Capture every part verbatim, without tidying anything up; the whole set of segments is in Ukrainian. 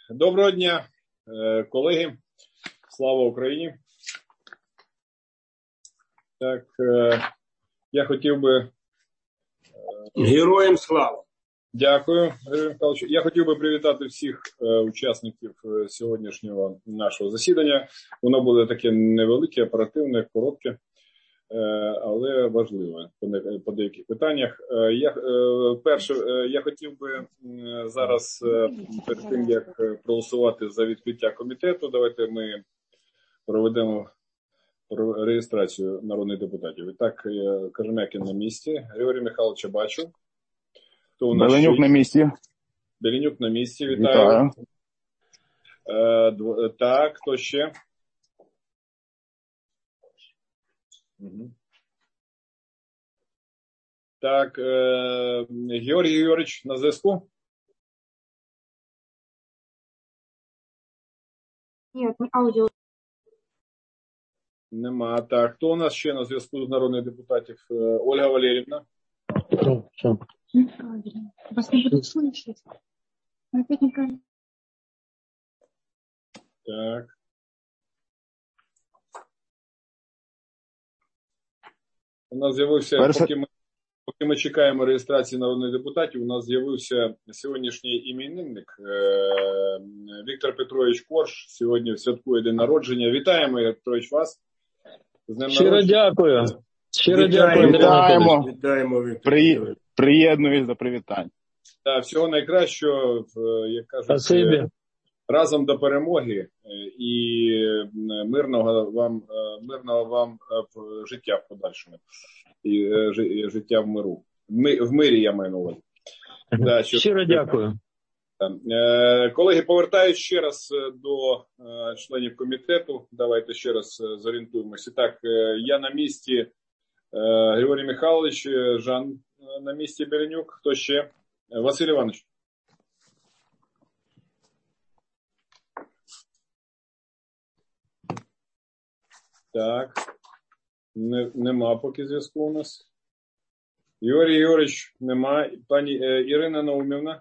Доброго дня, колеги. Слава Україні. Так, я хотів би... Героям слава. Дякую, Григорій Михайлович. Я хотів би привітати всіх учасників сьогоднішнього нашого засідання. Воно буде таке невелике, оперативне, коротке, але важливе по деяких питаннях. Я, перше, я хотів би зараз, перед тим, як проголосувати за відкриття комітету, давайте ми проведемо реєстрацію народних депутатів. І так, Кожем'якін на місці, Григорій Михайловича бачу. Беленюк ще? на місці. Беленюк на місці, вітаю. вітаю. Е, так, хто ще? Угу. Так, е, Георгій Георгійович на зв'язку? Ні, аудіо. Нема. Так, хто у нас ще на зв'язку з народних депутатів? Ольга Валеріївна? Все. Неправильно. Вас не будут слышать. Опять неправильно. Так. У нас з'явився, Перше... поки, ми, поки ми чекаємо реєстрації народних депутатів, у нас з'явився сьогоднішній іменинник е- Віктор Петрович Корж. Сьогодні святкує день народження. Вітаємо, Віктор Петрович, вас. З днем Щиро народження. Дякую. Щиро Вітаємо. дякую. Вітаємо. Вітаємо, Віктор. При... Приєднуюсь до привітань. Так, всього найкращого, як кажуть, Спасибі. Разом до перемоги і мирного вам, мирного вам життя в подальшому. І життя в миру. В мирі я маю на увазі. Да, що... Щиро дякую. Колеги, повертаюсь ще раз до членів комітету. Давайте ще раз зорієнтуємося. Так, я на місці, Григорій Михайлович, Жан на місці, Беленюк. Хто ще? Василь Іванович. Так. Не, нема поки зв'язку у нас. Юрій Юрійович, нема. Пані е, Ірина Наумівна.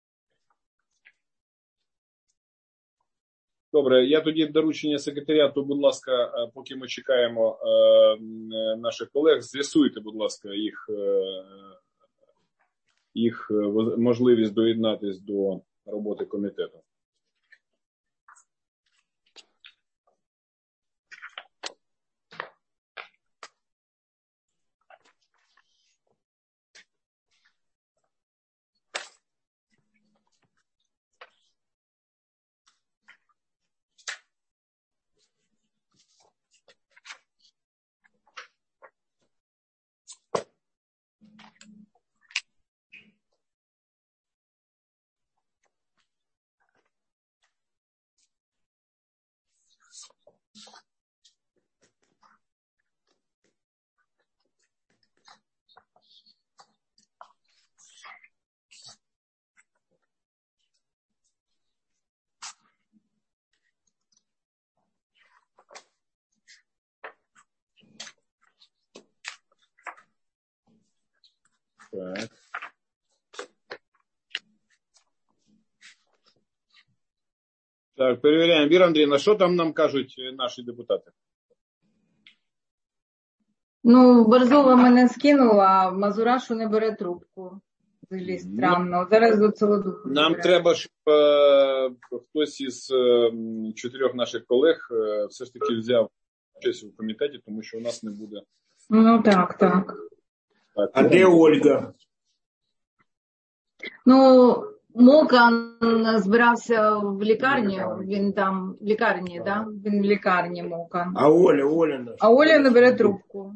Добре, я тоді доручення секретаріату, будь ласка, поки ми чекаємо е, наших колег, з'ясуйте, будь ласка, їх, е, їх можливість доєднатись до роботи комітету. Так. Так, перевіряємо. Віра Андріївна, що там нам кажуть наші депутати? Ну, Борзова мене скинула, а Мазурашу не бере трубку. Взагалі странно. Зараз до Солодуху. Нам треба, щоб е, хтось із е, чотирьох наших колег е, все ж таки взяв участь у комітеті, тому що у нас не буде. Ну, так, так. так а де Ольга? Ну, Мокан збирався в лікарні, він там в лікарні, да? Він в лікарні, Мокан. А Оля, Оля наша. А Оля не бере трубку.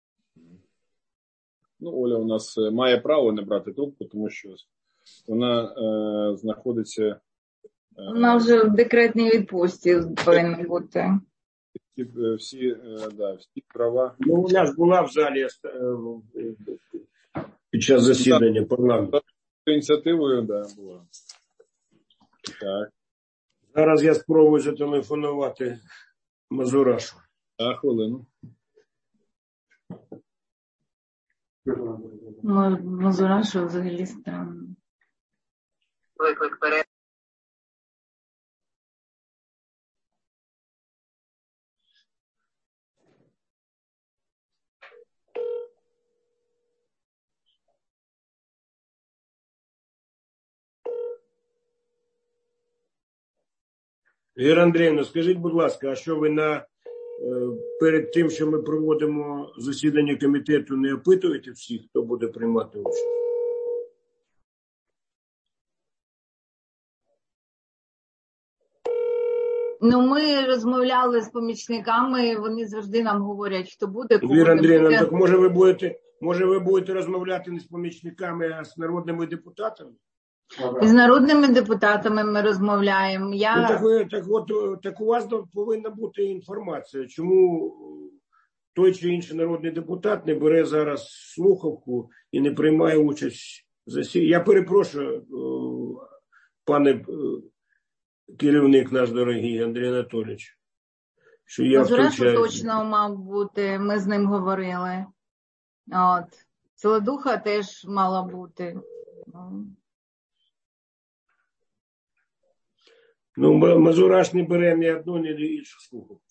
Ну, Оля у нас має право не брати трубку, тому що вона е, знаходиться... Е, вона вже в декретній відпустці повинна бути. Всі, всі, е, да, всі права... Ну, у нас була в залі е, під час засідання парламенту. Ініціативою, да, була. Так. Зараз я спробую зателефонувати Мазурашу. А, хвилину. Мазурашу взагалі странно. Виклик перед. Віра Андріївна, скажіть, будь ласка, а що ви на, перед тим, що ми проводимо засідання комітету, не опитуєте всіх, хто буде приймати участь? Ну, ми розмовляли з помічниками, вони завжди нам говорять, хто буде, кого Віра не Андріївна, буде. так може ви будете, може ви будете розмовляти не з помічниками, а з народними депутатами? З народними депутатами ми розмовляємо. Я... Ну, так, ви, так, от, так у вас повинна бути інформація, чому той чи інший народний депутат не бере зараз слухавку і не приймає участь в засіданні. Я перепрошую, пане керівник наш дорогий Андрій Анатолійович, що я втручаюся. точно мав бути, ми з ним говорили. От. Солодуха теж мала бути. Ну, Мазураш не бере ні одну, ні іншу слухавку.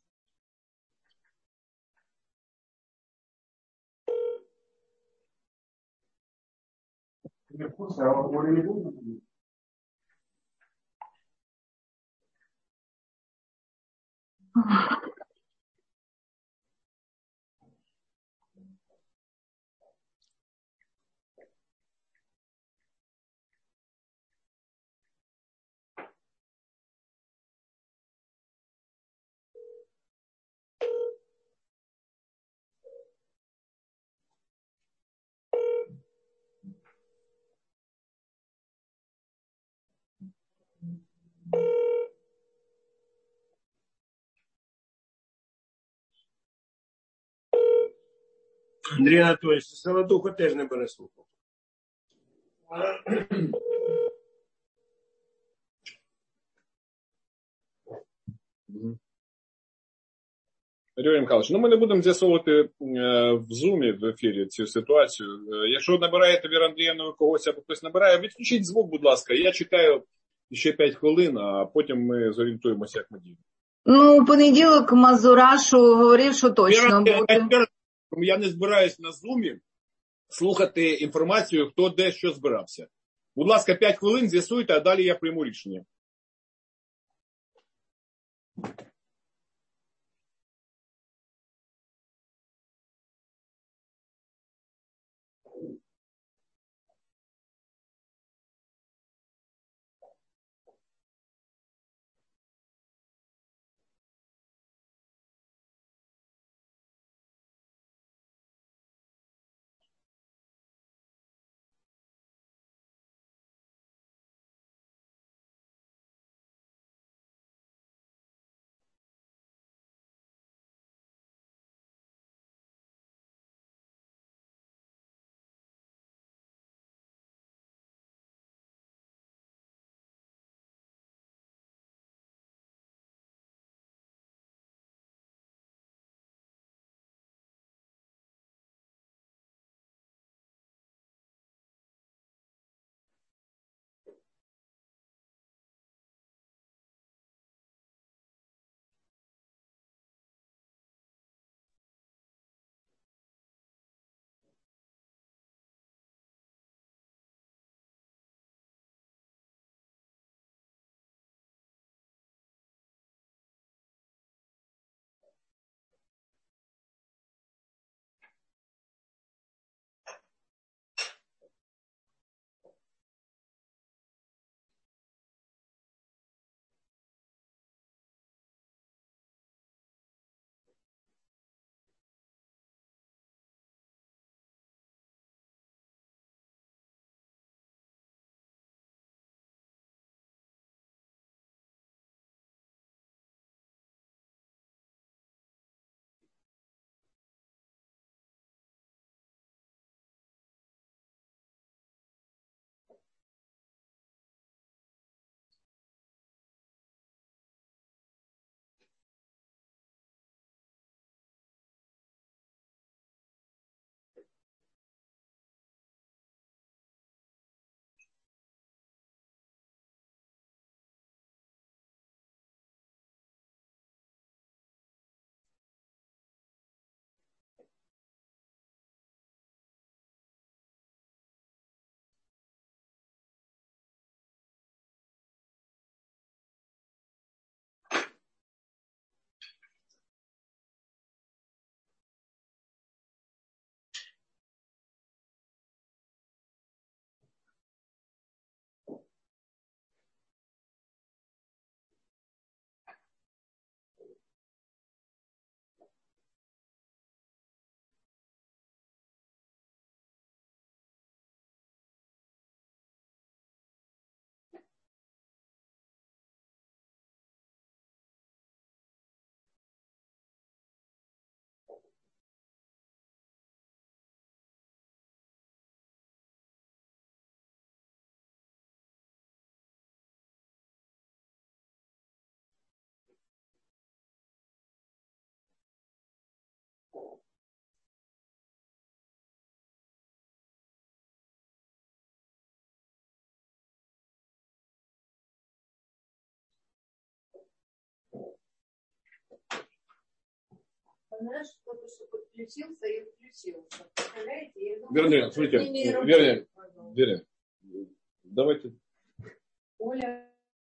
Андрій Анатолійович, Солодуха теж не бере слухавку. Григорій Михайлович, ну ми не будемо з'ясовувати е, в зумі в ефірі цю ситуацію. Е, якщо набираєте Віру Андріївну когось або хтось набирає, відключіть звук, будь ласка. Я чекаю ще п'ять хвилин, а потім ми зорієнтуємося, як ми діємо. Ну, у понеділок Мазурашу говорив, що точно буде. Я не збираюсь на зумі слухати інформацію, хто де що збирався. Будь ласка, п'ять хвилин з'ясуйте, а далі я прийму рішення. Знаешь, кто-то что подключился и включился. Представляете? Я думаю, Вернее, смотрите, вернее, вернее, давайте. Оля.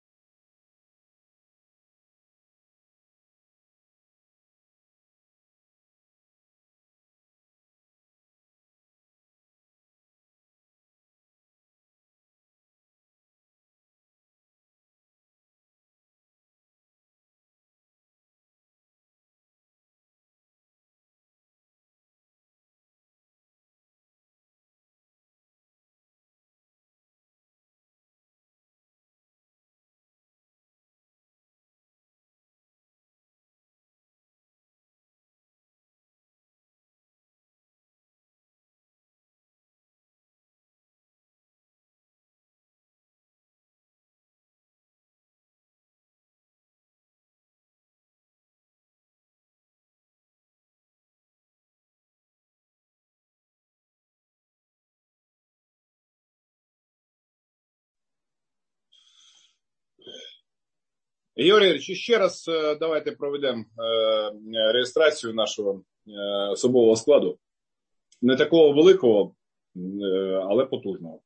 Юрій Юрійович, ще раз давайте проведемо реєстрацію нашого особового складу. Не такого великого, але потужного.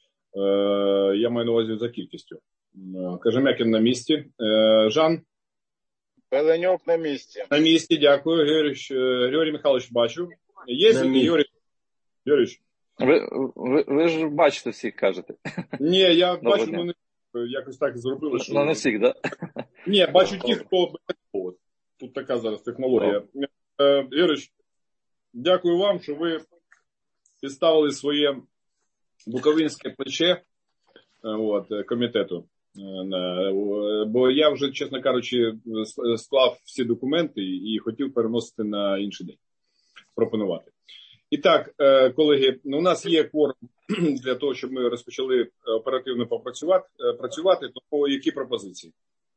Я маю на увазі за кількістю. Кажемякін на місці. Жан? Пеленюк на місці. На місці, дякую. Георгій, Георгій Михайлович бачу. Є Юрій Юрійович? Ви, ви, ви ж бачите всіх, кажете. Ні, я Доброго бачу, вони якось так зробили, що... Ну, не всіх, так? Да? Ні, бачу ті, хто... Тут така зараз технологія. Юрійович, дякую вам, що ви підставили своє буковинське плече от, комітету. Бо я вже, чесно кажучи, склав всі документи і хотів переносити на інший день. Пропонувати. І так, колеги, у нас є кворум для того, щоб ми розпочали оперативно попрацювати. Працювати, то які пропозиції?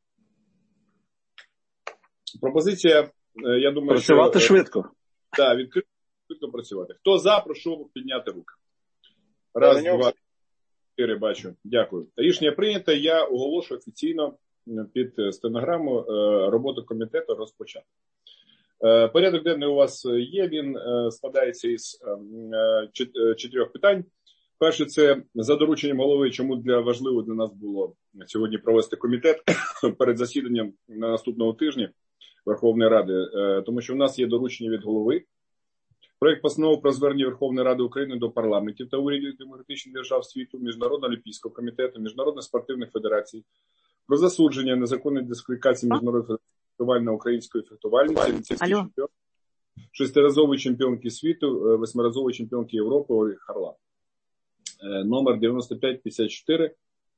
Пропозиція, я думаю, працювати що... швидко. Так, відкрито, швидко працювати. Хто за, прошу підняти руки. Раз, два, чотири, бачу. Дякую. Рішення прийнято. Я оголошую офіційно під стенограму роботу комітету розпочати. Порядок денний у вас є, він складається із чотирьох питань. Перше, це за дорученням голови, чому для важливо для нас було сьогодні провести комітет перед засіданням на наступного тижня Верховної Ради, тому що в нас є доручення від голови. Проект постанови про звернення Верховної Ради України до парламентів та урядів демократичних держав світу, Міжнародного олімпійського комітету, Міжнародних спортивних федерацій про засудження незаконної дискваліфікації Міжнародної фехтувальної української фехтувальниці, шестиразової чемпіонки світу, восьмиразової чемпіонки Європи Ольги Харлан. Номер дев'яносто п'ять п'ятдесят чотири.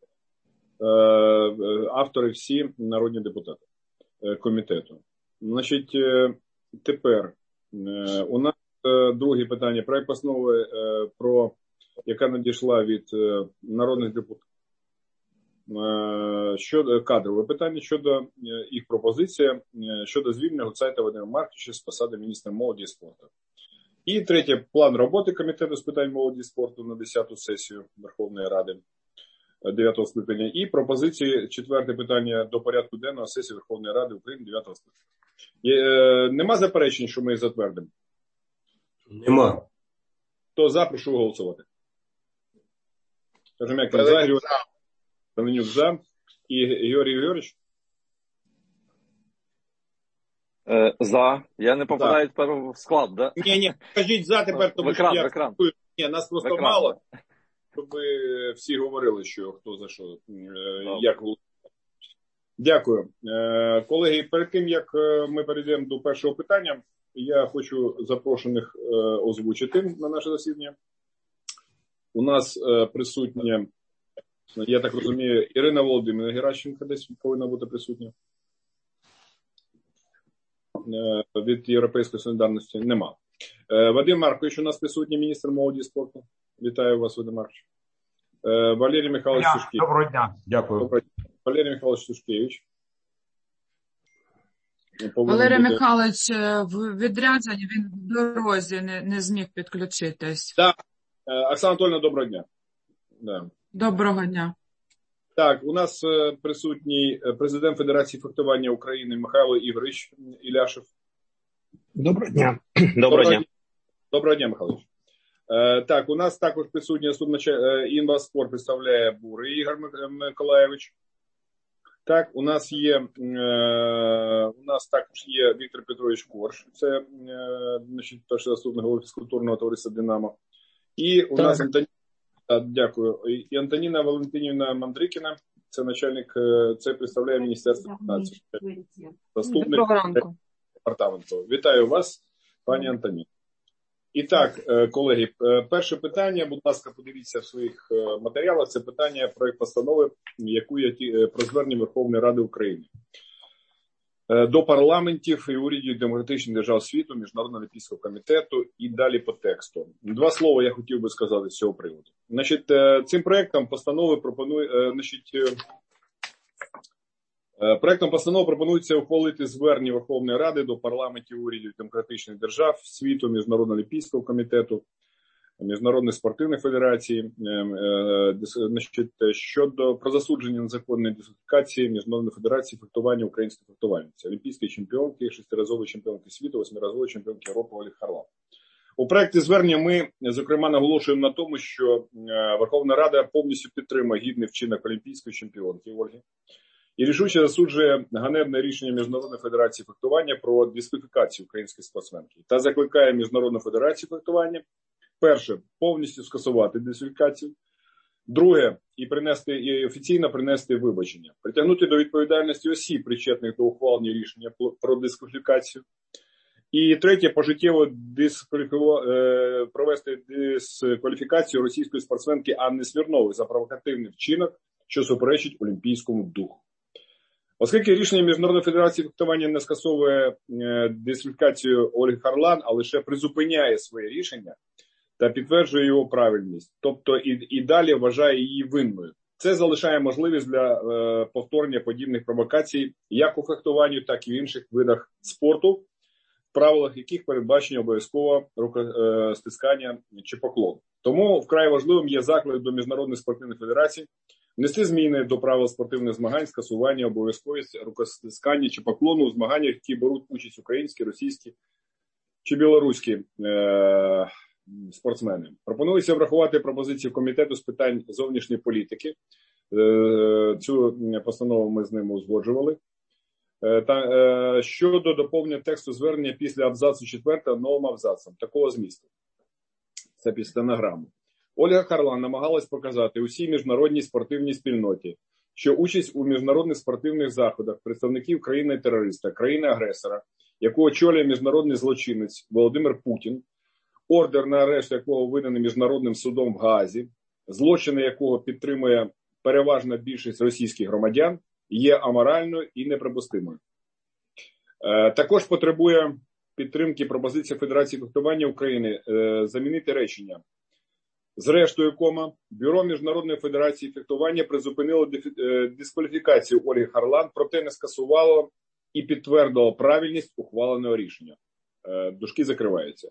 Автори всі народні депутати комітету. Значить, тепер у нас друге питання. Проект постанови, про, яка надійшла від народних депутатів. Щодо кадрове питання, щодо їх пропозиції, щодо звільнення Гуцайта Вадима Марковича з посади міністра молоді і спорту. І третє, план роботи Комітету з питань молоді і спорту на десяту сесію Верховної Ради дев'ятого скликання. І пропозиції, четверте питання до порядку денного сесії Верховної Ради України дев'ятого скликання. Нема заперечень, що ми їх затвердимо? Нема. Хто за, прошу голосувати. Кажемо, як за, Григорій Пеленюк за. І Георгій Георгійович? Е, за. Я не попадаю тепер в склад, да? Ні, ні, кажіть за тепер, тому екран, що я... екран. Ні, нас просто мало, щоб ви всі говорили, що хто за що, як голосувати. Дякую. Е, колеги, перед тим, як ми перейдемо до першого питання, я хочу запрошених е, озвучити на наше засідання. У нас е, присутня, я так розумію, Ірина Володимирівна Геращенко десь повинна бути присутня. Е, від Європейської солідарності нема. Е, Вадим Маркович у нас присутній, міністр молоді і спорту. Вітаю вас, Вадим Маркович. Е, Валерій Михайлович Сушкевич. Доброго дня. Дякую. Доброго дня. Валерій Михайлович Сушкевич. Валерій Михайлович в відрядженні, він в дорозі не, не зміг підключитись. Так. Оксана Анатольевна, доброго дня. Да. Доброго дня. Так, у нас присутній президент Федерації фехтування України Михайло Ігорович Іляшев. Доброго дня. Доброго дня. Доброго дня, Михайлович. Е, так, у нас також присутній Інваспорт представляє Бурий Ігор Миколаєвич. Так, у нас є, е, у нас також є Віктор Петрович Корж, це е, значить, перший заступник голови фізкультурного товариства «Динамо». І у так. нас Антоніна, дякую, і Антоніна Валентинівна Мандрикіна, це начальник, це представляє Міністерство фінансів. Заступник департаменту. Вітаю вас, пані Антоніна. І так, колеги, перше питання, будь ласка, подивіться в своїх матеріалах, це питання проект постанови, яку є про звернення Верховної Ради України до парламентів і урядів демократичних держав світу, Міжнародного олімпійського комітету і далі по тексту. Два слова я хотів би сказати з цього приводу. Значить, цим проектом постанови пропонує, значить, проектом постанови пропонується ухвалити звернення Верховної Ради до парламентів урядів демократичних держав світу, Міжнародного олімпійського комітету, Міжнародної спортивної федерації, значить, щодо про засудження незаконної дискваліфікації Міжнародної федерації фехтування української фехтувальниці, олімпійської чемпіонки, шестиразової чемпіонки світу, восьмиразової чемпіонки Європи Ольги Харлан. У проекті звернення ми, зокрема, наголошуємо на тому, що Верховна Рада повністю підтримує гідний вчинок олімпійської чемпіонки Ольги і рішуче засуджує ганебне рішення Міжнародної федерації фехтування про дискваліфікацію української спортсменки та закликає Міжнародну федерацію фехтування, перше, повністю скасувати дискваліфікацію, друге, і принести і офіційно принести вибачення, притягнути до відповідальності осіб, причетних до ухвалення рішення про дискваліфікацію, і третє, пожиттєво дискваліфіку... провести дискваліфікацію російської спортсменки Анни Смірнової за провокативний вчинок, що суперечить олімпійському духу. Оскільки рішення Міжнародної федерації фехтування не скасовує дискваліфікацію Ольги Харлан, а лише призупиняє своє рішення та підтверджує його правильність, тобто і, і далі вважає її винною. Це залишає можливість для е, повторення подібних провокацій як у фехтуванні, так і в інших видах спорту, в правилах яких передбачено обов'язково рукостискання чи поклон. Тому вкрай важливим є заклик до Міжнародної спортивної федерації внести зміни до правил спортивних змагань, скасування обов'язковості рукостискання чи поклону у змаганнях, які беруть участь українські, російські чи білоруські е- спортсмени. Пропонується врахувати пропозицію комітету з питань зовнішньої політики. Е- цю постанову ми з ними узгоджували. Е- та, е- щодо доповнення тексту звернення після абзацу четвертого новим абзацом такого змісту. Це під стенограму. Ольга Харлан намагалась показати усій міжнародній спортивній спільноті, що участь у міжнародних спортивних заходах представників країни-терориста, країни-агресора, яку очолює міжнародний злочинець Володимир Путін, ордер на арешт якого виданий Міжнародним судом в Гаазі, злочини якого підтримує переважна більшість російських громадян, є аморальною і неприпустимою. Е, також потребує підтримки пропозиції Федерації фехтування України е, замінити речення. Зрештою, кома, Бюро Міжнародної федерації фехтування призупинило дискваліфікацію Ольги Харлан, проте не скасувало і підтвердило правильність ухваленого рішення. Дужки закриваються.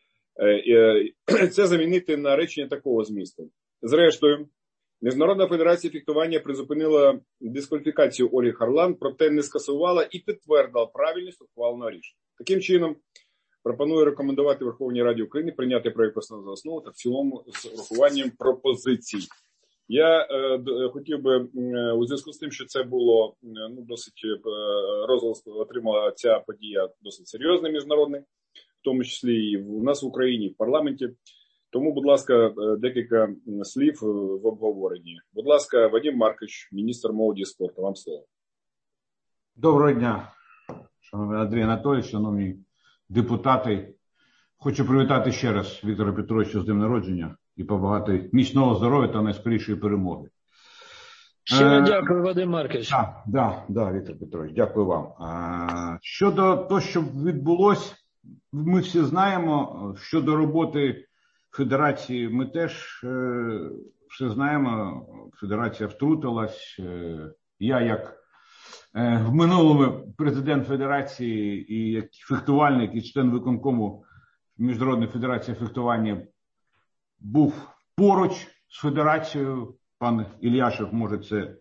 Це замінити на речення такого змісту. Зрештою, Міжнародна федерація фехтування призупинила дискваліфікацію Ольги Харлан, проте не скасувала і підтвердила правильність ухваленого рішення. Таким чином, пропоную рекомендувати Верховній Раді України прийняти проект постанови за основу та в цілому з урахуванням пропозицій. Я е, хотів би е, у зв'язку з тим, що це було е, ну, досить е, розголос отримала ця подія досить серйозний міжнародний, в тому числі і у нас в Україні, і в парламенті. Тому, будь ласка, декілька слів в обговоренні. Будь ласка, Вадим Маркович, міністр молоді і спорту, вам слово. Доброго дня, шановний Андрій Анатолійович, шановні депутати. Хочу привітати ще раз Віктора Петровича з днем народження і побажати міцного здоров'я та найскорішої перемоги. Щиро е, дякую, Вадим Маркович. Так, да, да, Віктор Петрович, дякую вам. Е, щодо того, що відбулося, ми всі знаємо, щодо роботи Федерації ми теж е, все знаємо, Федерація втрутилась. Е, я як е, в минулому президент Федерації і як фехтувальник і член виконкому Міжнародної федерації фехтування був поруч з Федерацією. Пан Ільяшев може це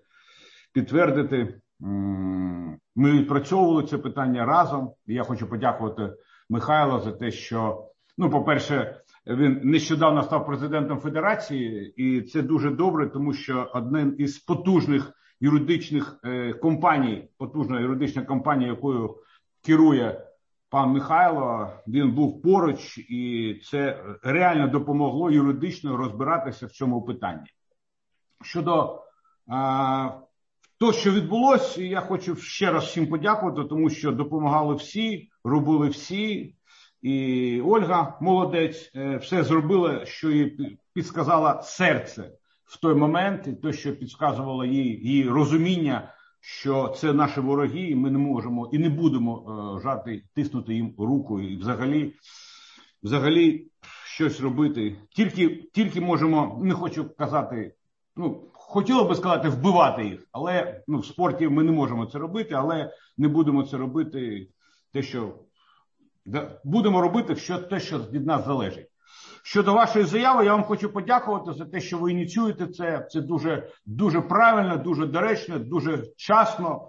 підтвердити. Ми відпрацьовували це питання разом. Я хочу подякувати Михайло за те, що, ну, по-перше, він нещодавно став президентом Федерації, і це дуже добре, тому що один із потужних юридичних е, компаній, потужна юридична компанія, якою керує пан Михайло, він був поруч, і це реально допомогло юридично розбиратися в цьому питанні. Щодо а, того, що відбулося, я хочу ще раз всім подякувати, тому що допомагали всі, робили всі, і Ольга, молодець, все зробила, що їй підсказала серце в той момент, і те, що підказувало їй, її розуміння, що це наші вороги, і ми не можемо і не будемо е, жати, тиснути їм руку і взагалі, взагалі щось робити. Тільки, тільки можемо, не хочу казати, ну, хотіло би сказати, вбивати їх, але ну, в спорті ми не можемо це робити, але не будемо це робити, те, що да, будемо робити що, те, що від нас залежить. Щодо вашої заяви, я вам хочу подякувати за те, що ви ініціюєте це. Це дуже, дуже правильно, дуже доречно, дуже вчасно.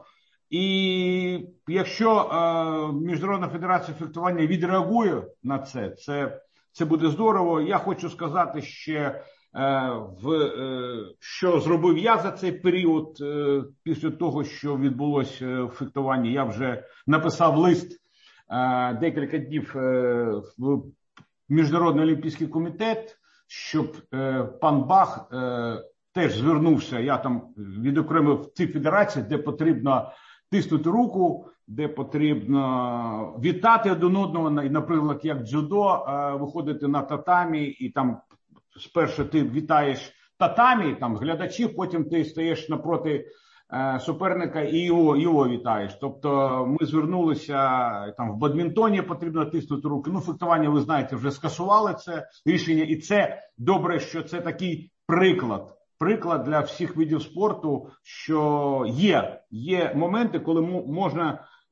І якщо е, Міжнародна федерація фехтування відреагує на це, це, це буде здорово. Я хочу сказати ще, е, в, е, що зробив я за цей період, е, після того, що відбулося в фехтуванні. Я вже написав лист е, декілька днів е, в Міжнародний олімпійський комітет, щоб е, пан Бах е, теж звернувся, я там відокремив ці федерації, де потрібно тиснути руку, де потрібно вітати один одного, і, наприклад, як дзюдо, е, виходити на татамі, і там спершу ти вітаєш татамі, там глядачів, потім ти стаєш напроти суперника і його, його вітаєш. Тобто ми звернулися, там в бадмінтоні потрібно тиснути руки. Ну, фехтування, ви знаєте, вже скасували це рішення. І це добре, що це такий приклад. Приклад для всіх видів спорту, що є, є моменти, коли можна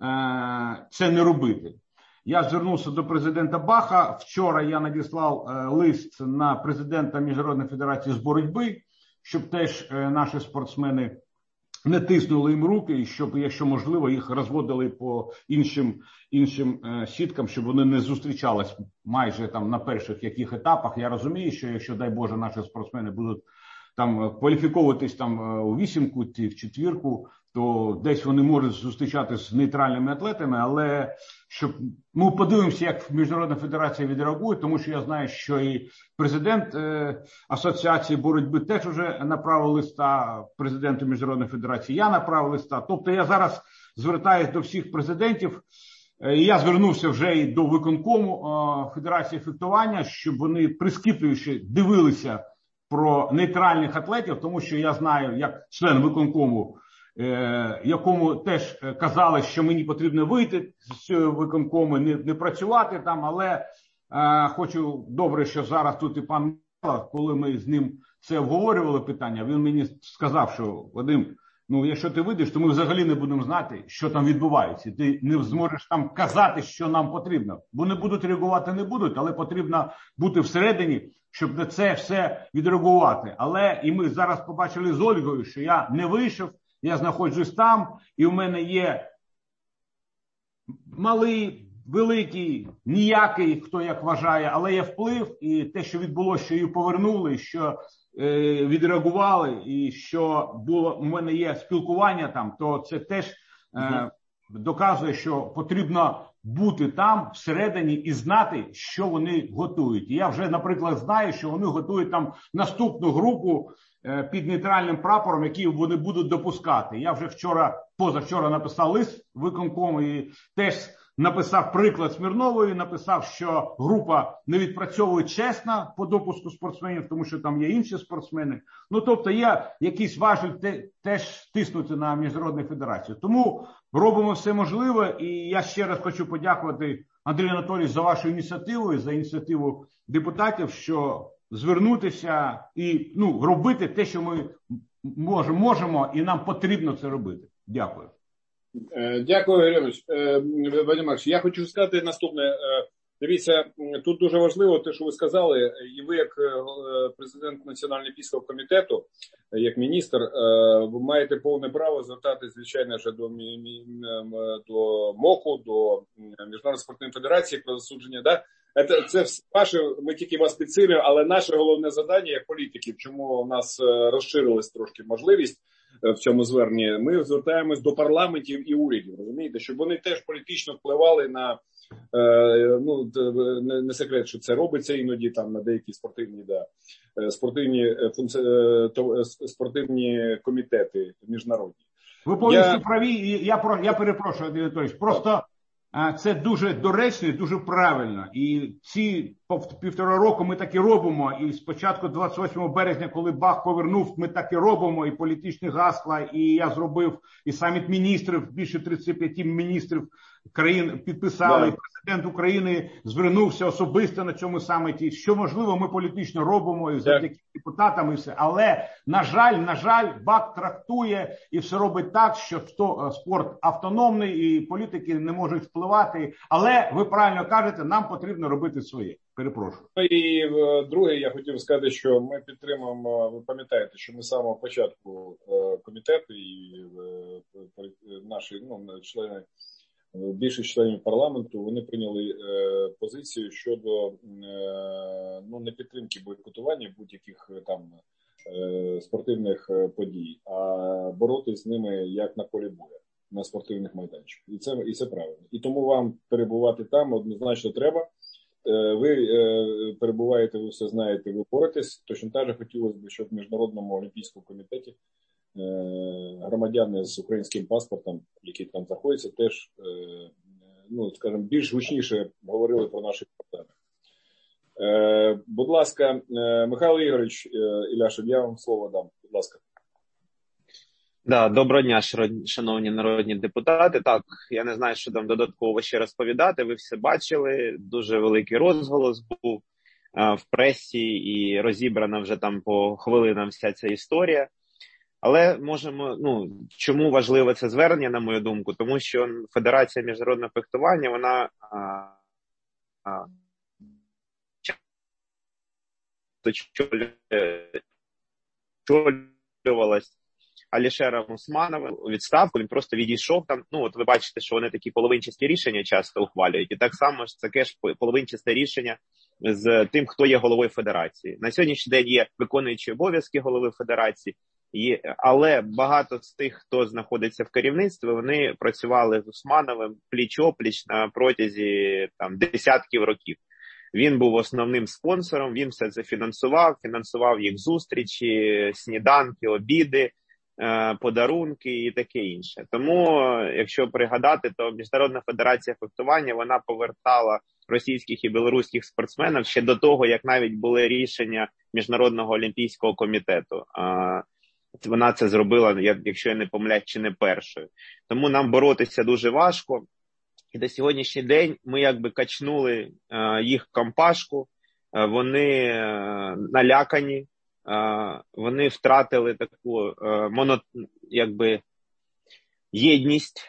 е, це не робити. Я звернувся до президента Баха. Вчора я надіслав е, лист на президента Міжнародної федерації з боротьби, щоб теж е, наші спортсмени не тиснули їм руки, і щоб, якщо можливо, їх розводили по іншим, іншим е, сіткам, щоб вони не зустрічались майже там на перших яких етапах. Я розумію, що якщо, дай Боже, наші спортсмени будуть там кваліфіковуватись там у вісімку, в четвірку, то десь вони можуть зустрічатися з нейтральними атлетами, але щоб ми подивимося, як Міжнародна федерація відреагує, тому що я знаю, що і президент е, Асоціації боротьби теж вже направив листа президенту Міжнародної федерації, я направив листа. Тобто я зараз звертаюся до всіх президентів, е, я звернувся вже і до виконкому е, Федерації фехтування, щоб вони прискіпливіше дивилися про нейтральних атлетів, тому що я знаю, як член виконкому, е, якому теж казали, що мені потрібно вийти з цього виконкому, не, не працювати там, але е, хочу добре, що зараз тут і пан Михайло, коли ми з ним це обговорювали питання, він мені сказав, що Вадим, ну якщо ти вийдеш, то ми взагалі не будемо знати, що там відбувається. Ти не зможеш там казати, що нам потрібно. Бо не будуть реагувати, не будуть, але потрібно бути всередині, щоб на це все відреагувати. Але і ми зараз побачили з Ольгою, що я не вийшов, я знаходжусь там, і в мене є малий, великий, ніякий, хто як вважає, але є вплив, і те, що відбулося, що її повернули, що е, відреагували, і що було, у мене є спілкування там, то це теж е, доказує, що потрібно бути там всередині і знати, що вони готують. І я вже, наприклад, знаю, що вони готують там наступну групу е, під нейтральним прапором, які вони будуть допускати. Я вже вчора, позавчора написав лист виконкому і теж написав приклад Смірнової, написав, що група не відпрацьовує чесно по допуску спортсменів, тому що там є інші спортсмени. Ну, тобто є якісь важель те, теж тиснути на Міжнародну федерацію. Тому робимо все можливе, і я ще раз хочу подякувати, Андрій Анатолійович, за вашу ініціативу і за ініціативу депутатів, що звернутися і ну, робити те, що ми можемо, можемо, і нам потрібно це робити. Дякую. Дякую, Ігор Іванович. Вадим Маркович, я хочу сказати наступне. Дивіться, тут дуже важливо те, що ви сказали, і ви, як президент Національного олімпійського комітету, як міністр, ви маєте повне право звертатись, звичайно, ще до, до МОКу, до Міжнародної спортивної федерації про засудження. Да? Це, це все ваше, ми тільки вас підсилюємо, але наше головне завдання, як політиків, чому у нас розширилась трошки можливість в цьому зверненні, ми звертаємось до парламентів і урядів, розумієте, щоб вони теж політично впливали на, е, ну, не, не секрет, що це робиться іноді там на деякі спортивні, да, спортивні, функці, то, спортивні комітети міжнародні. Ви повністю я... праві, я, про, я перепрошую, Андрій Анатолійович, просто це дуже доречно і дуже правильно. І ці півтора року ми так і робимо. І спочатку двадцять восьмого березня, коли Бах повернув, ми так і робимо. І політичні гасла, і я зробив, і саміт міністрів, більше тридцять п'ять міністрів країн підписали. І президент України звернувся особисто на цьому саміті. Що можливо, ми політично робимо, і завдяки депутатам, і все. Але, на жаль, на жаль, Бах трактує і все робить так, що спорт автономний, і політики не можуть впливати. Але, ви правильно кажете, нам потрібно робити своє. Перепрошую. І друге, я хотів сказати, що ми підтримуємо, ви пам'ятаєте, що ми з самого початку комітету і наші, ну, члени, більшість членів парламенту, вони прийняли позицію щодо, ну, не підтримки бойкотування будь-яких там спортивних подій, а боротись з ними як на полі бою, на спортивних майданчиках. І це, і це правильно. І тому вам перебувати там однозначно треба. Ви перебуваєте, ви все знаєте, ви боретесь. Точно так же хотілося б, щоб в Міжнародному олімпійському комітеті громадяни з українським паспортом, які там знаходяться, теж, ну, скажімо, більш гучніше говорили про наші проблеми. Будь ласка, Михайло Ігорович Іляшин, я вам слово дам. Будь ласка. Да, доброго дня, шановні народні депутати. Так, я не знаю, що там додатково ще розповідати. Ви все бачили. Дуже великий розголос був в пресі і розібрана вже там по хвилинам вся ця історія. Але можемо, ну, чому важливе це звернення, на мою думку? Тому що Федерація міжнародного фехтування, вона а, а, очолювалась Алішером Усмановим у відставку, він просто відійшов там. Ну, от ви бачите, що вони такі половинчасті рішення часто ухвалюють. І так само ж це теж половинчасте рішення з тим, хто є головою федерації. На сьогоднішній день є виконуючі обов'язки голови федерації, і, але багато з тих, хто знаходиться в керівництві, вони працювали з Усмановим пліч-опліч на протязі там десятків років. Він був основним спонсором, він все це фінансував, фінансував їх зустрічі, сніданки, обіди, подарунки і таке інше. Тому, якщо пригадати, то Міжнародна федерація фехтування, вона повертала російських і білоруських спортсменів ще до того, як навіть були рішення Міжнародного олімпійського комітету. Вона це зробила, якщо я не помиляюсь, чи не першою. Тому нам боротися дуже важко. І до сьогоднішній день ми якби качнули їх компашку, вони налякані, вони втратили таку моно, якби, єдність,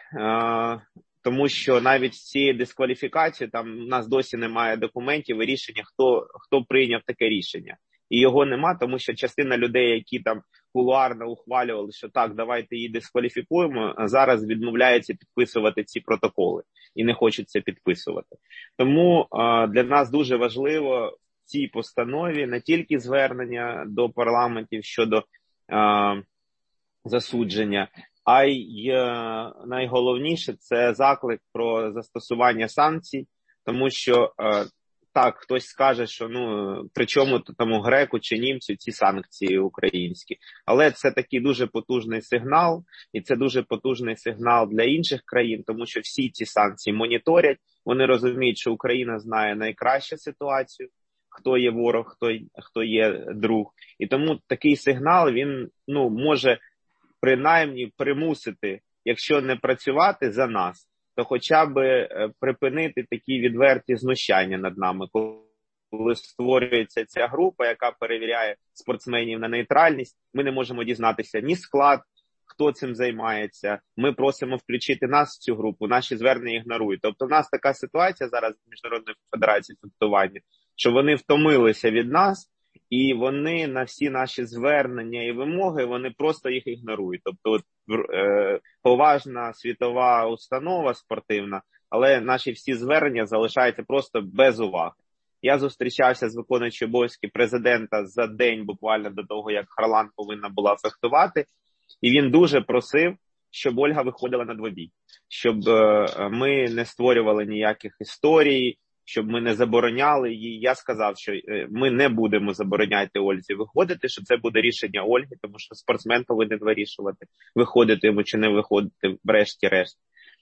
тому що навіть з цієї дискваліфікації там у нас досі немає документів і рішення, хто, хто прийняв таке рішення. І його нема, тому що частина людей, які там кулуарно ухвалювали, що так, давайте її дискваліфікуємо, а зараз відмовляються підписувати ці протоколи і не хочуть це підписувати. Тому а, для нас дуже важливо в цій постанові не тільки звернення до парламентів щодо а, засудження, а й а, найголовніше – це заклик про застосування санкцій, тому що а, так, хтось скаже, що ну при чому тому греку чи німцю ці санкції українські. Але це такий дуже потужний сигнал, і це дуже потужний сигнал для інших країн, тому що всі ці санкції моніторять, вони розуміють, що Україна знає найкращу ситуацію, хто є ворог, хто, хто є друг. І тому такий сигнал, він ну може принаймні примусити, якщо не працювати за нас, то хоча б припинити такі відверті знущання над нами, коли створюється ця група, яка перевіряє спортсменів на нейтральність, ми не можемо дізнатися ні склад, хто хто цим займається. Ми просимо включити нас в цю групу, наші звернення ігнорують. Тобто в нас така ситуація зараз в Міжнародної федерації фехтування, що вони втомилися від нас, і вони на всі наші звернення і вимоги, вони просто їх ігнорують. Тобто от, е, поважна світова установа спортивна, але наші всі звернення залишаються просто без уваги. Я зустрічався з виконуючим обов'язки президента за день буквально до того, як Харлан повинна була фехтувати, і він дуже просив, щоб Ольга виходила на двобій, щоб е, ми не створювали ніяких історій, щоб ми не забороняли її. Я сказав, що ми не будемо забороняти Ользі виходити, що це буде рішення Ольги, тому що спортсмен повинен вирішувати, виходити йому чи не виходити, врешті-решт.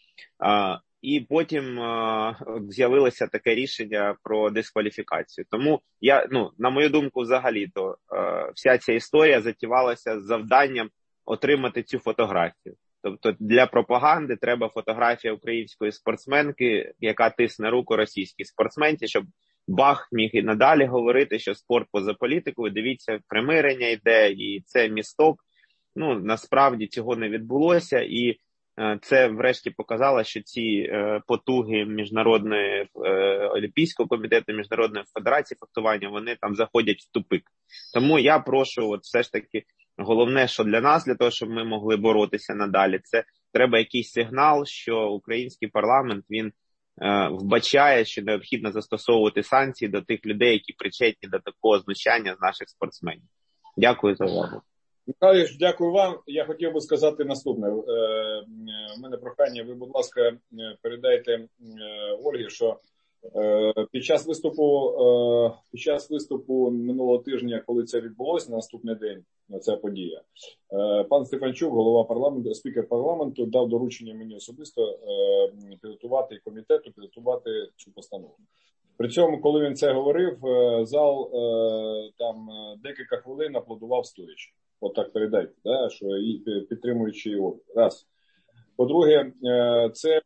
А, і потім а, з'явилося таке рішення про дискваліфікацію. Тому, я, ну, на мою думку, взагалі-то а, вся ця історія затівалася з завданням отримати цю фотографію. Тобто для пропаганди треба фотографія української спортсменки, яка тисне руку російській спортсменці, щоб Бах міг і надалі говорити, що спорт поза політикою, дивіться, примирення йде, і це місток. Ну, насправді цього не відбулося, і е, це врешті показало, що ці е, потуги Міжнародної е, Олімпійського комітету, Міжнародної федерації фехтування, вони там заходять в тупик. Тому я прошу, от все ж таки, головне, що для нас, для того, щоб ми могли боротися надалі, це треба якийсь сигнал, що український парламент, він е, вбачає, що необхідно застосовувати санкції до тих людей, які причетні до такого знущання з наших спортсменів. Дякую за увагу. Михайло, дякую вам. Я хотів би сказати наступне. У мене прохання, ви, будь ласка, передайте Ольгі, що під час виступу, під час виступу минулого тижня, коли це відбулося, на наступний день, ця подія, пан Стефанчук, голова парламенту, спікер парламенту, дав доручення мені особисто підготувати і комітету, підготувати цю постанову. При цьому, коли він це говорив, зал там декілька хвилин аплодував стоячи. От так передайте, да, що і підтримуючи його. Раз. По-друге, це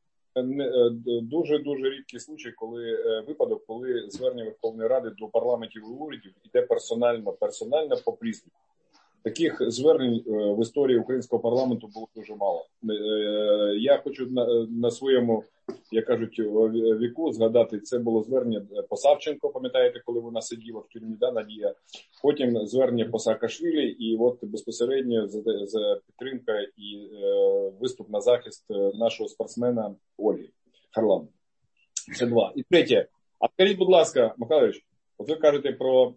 дуже-дуже рідкий случай, коли випадок, коли звернення Верховної Ради до парламентів і урядів йде персонально, персонально по прізвищу. Таких звернень в історії українського парламенту було дуже мало. Я хочу на, на своєму, як кажуть, віку згадати, це було звернення по Савченко, пам'ятаєте, коли вона сиділа в тюрмі, да, Надія. Потім звернення по Саакашвілі, і от безпосередньо за, за підтримка і е, виступ на захист нашого спортсмена Ольги Харлан. Це два. І третє. А скажіть, будь ласка, Михайлович, от ви кажете про,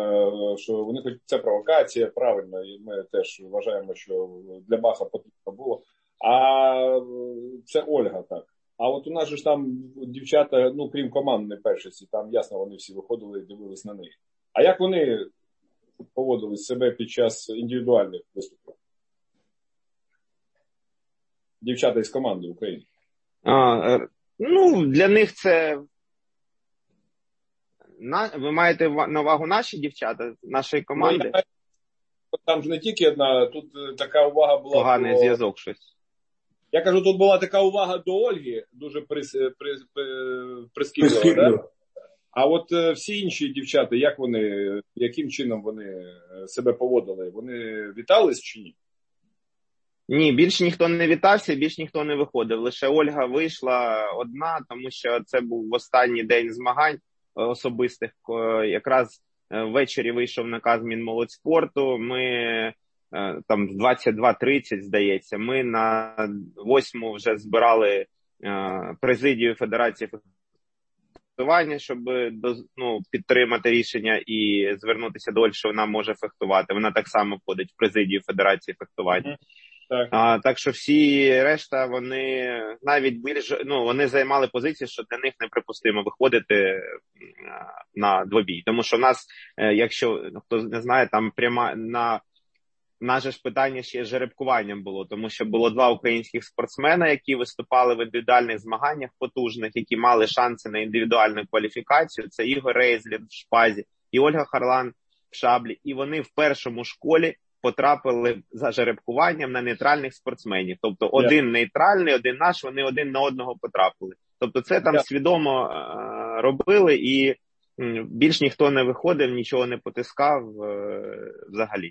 що вони хоч це провокація, правильно, і ми теж вважаємо, що для Баха потрібно було. А це Ольга, так. А от у нас же ж там дівчата, ну, крім командної першості, там ясно, вони всі виходили і дивились на неї. А як вони поводили себе під час індивідуальних виступів? Дівчата із команди України. А, ну, для них це... На, ви маєте на увагу наші дівчата, нашої команди? Ну, там ж не тільки одна, тут така увага була... Поганий про... зв'язок щось. Я кажу, тут була така увага до Ольги, дуже прис... при... прискіплива, да? А от е, всі інші дівчата, як вони, яким чином вони себе поводили? Вони вітались чи ні? Ні, більш ніхто не вітався, більш ніхто не виходив. Лише Ольга вийшла одна, тому що це був останній день змагань особистих. Якраз ввечері вийшов наказ Мінмолодьспорту. Ми там в двадцять два тридцять, здається, ми на восьму вже збирали президію Федерації фехтування, щоб ну, підтримати рішення і звернутися до Ольги, що вона може фехтувати. Вона так само входить в президію Федерації фехтування. Так. А, так що всі решта, вони навіть більш, ну, вони займали позицію, що для них неприпустимо виходити на двобій. Тому що в нас, якщо хто не знає, там пряма на наше ж питання ще жеребкуванням було, тому що було два українських спортсмена, які виступали в індивідуальних змаганнях потужних, які мали шанси на індивідуальну кваліфікацію. Це Ігор Рейзлін в шпазі і Ольга Харлан в шаблі. І вони в першому школі потрапили за жеребкуванням на нейтральних спортсменів. Тобто один yeah. нейтральний, один наш, вони один на одного потрапили. Тобто це там yeah. свідомо е- робили, і м, більш ніхто не виходив, нічого не потискав е- взагалі.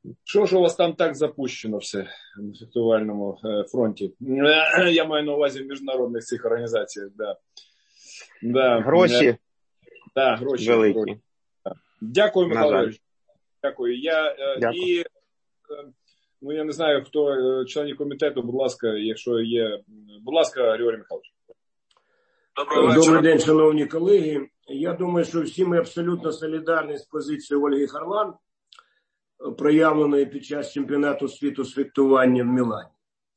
Що ж у вас там так запущено все на фехтувальному фронті? Я маю на увазі в міжнародних цих організаціях. Да. Да. Гроші. Да, гроші. Великі. Гроші. Дякую, Михайло. Дякую. Я, Дякую. І, ну, я не знаю, хто члени комітету, будь ласка, якщо є. Будь ласка, Григорій Михайлович. Доброго вечора. Добрий день, шановні колеги. Я думаю, що всі ми абсолютно солідарні з позицією Ольги Харлан, проявленої під час чемпіонату світу з фехтування в Мілані.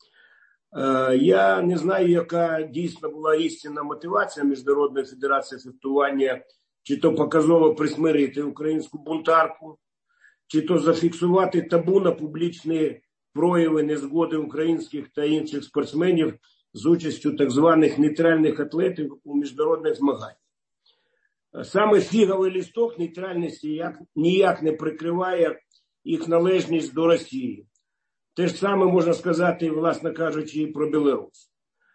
Я не знаю, яка дійсно була істинна мотивація Міжнародної федерації фехтування, чи то показово присмирити українську бунтарку, чи то зафіксувати табу на публічні прояви незгоди українських та інших спортсменів з участю так званих нейтральних атлетів у міжнародних змаганнях. Саме фіговий листок нейтральності як, ніяк не прикриває їх належність до Росії. Те ж саме можна сказати, власне кажучи, і про Білорусь.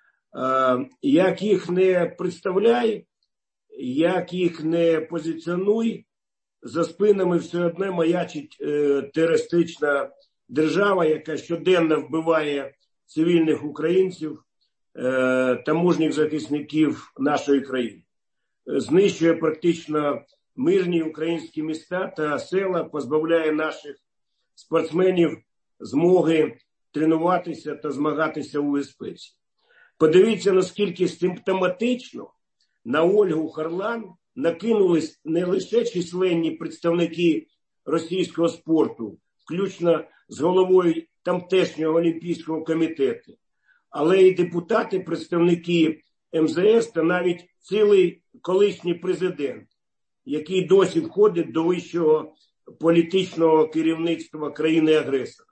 Як їх не представляй, як їх не позиціонуй, за спинами все одне маячить терористична держава, яка щоденно вбиває цивільних українців та мужніх захисників нашої країни. Знищує практично мирні українські міста та села, позбавляє наших спортсменів змоги тренуватися та змагатися у безпеці. Подивіться, наскільки симптоматично на Ольгу Харлан накинулись не лише численні представники російського спорту, включно з головою тамтешнього Олімпійського комітету, але й депутати, представники ем зе ес та навіть цілий колишній президент, який досі входить до вищого політичного керівництва країни-агресора.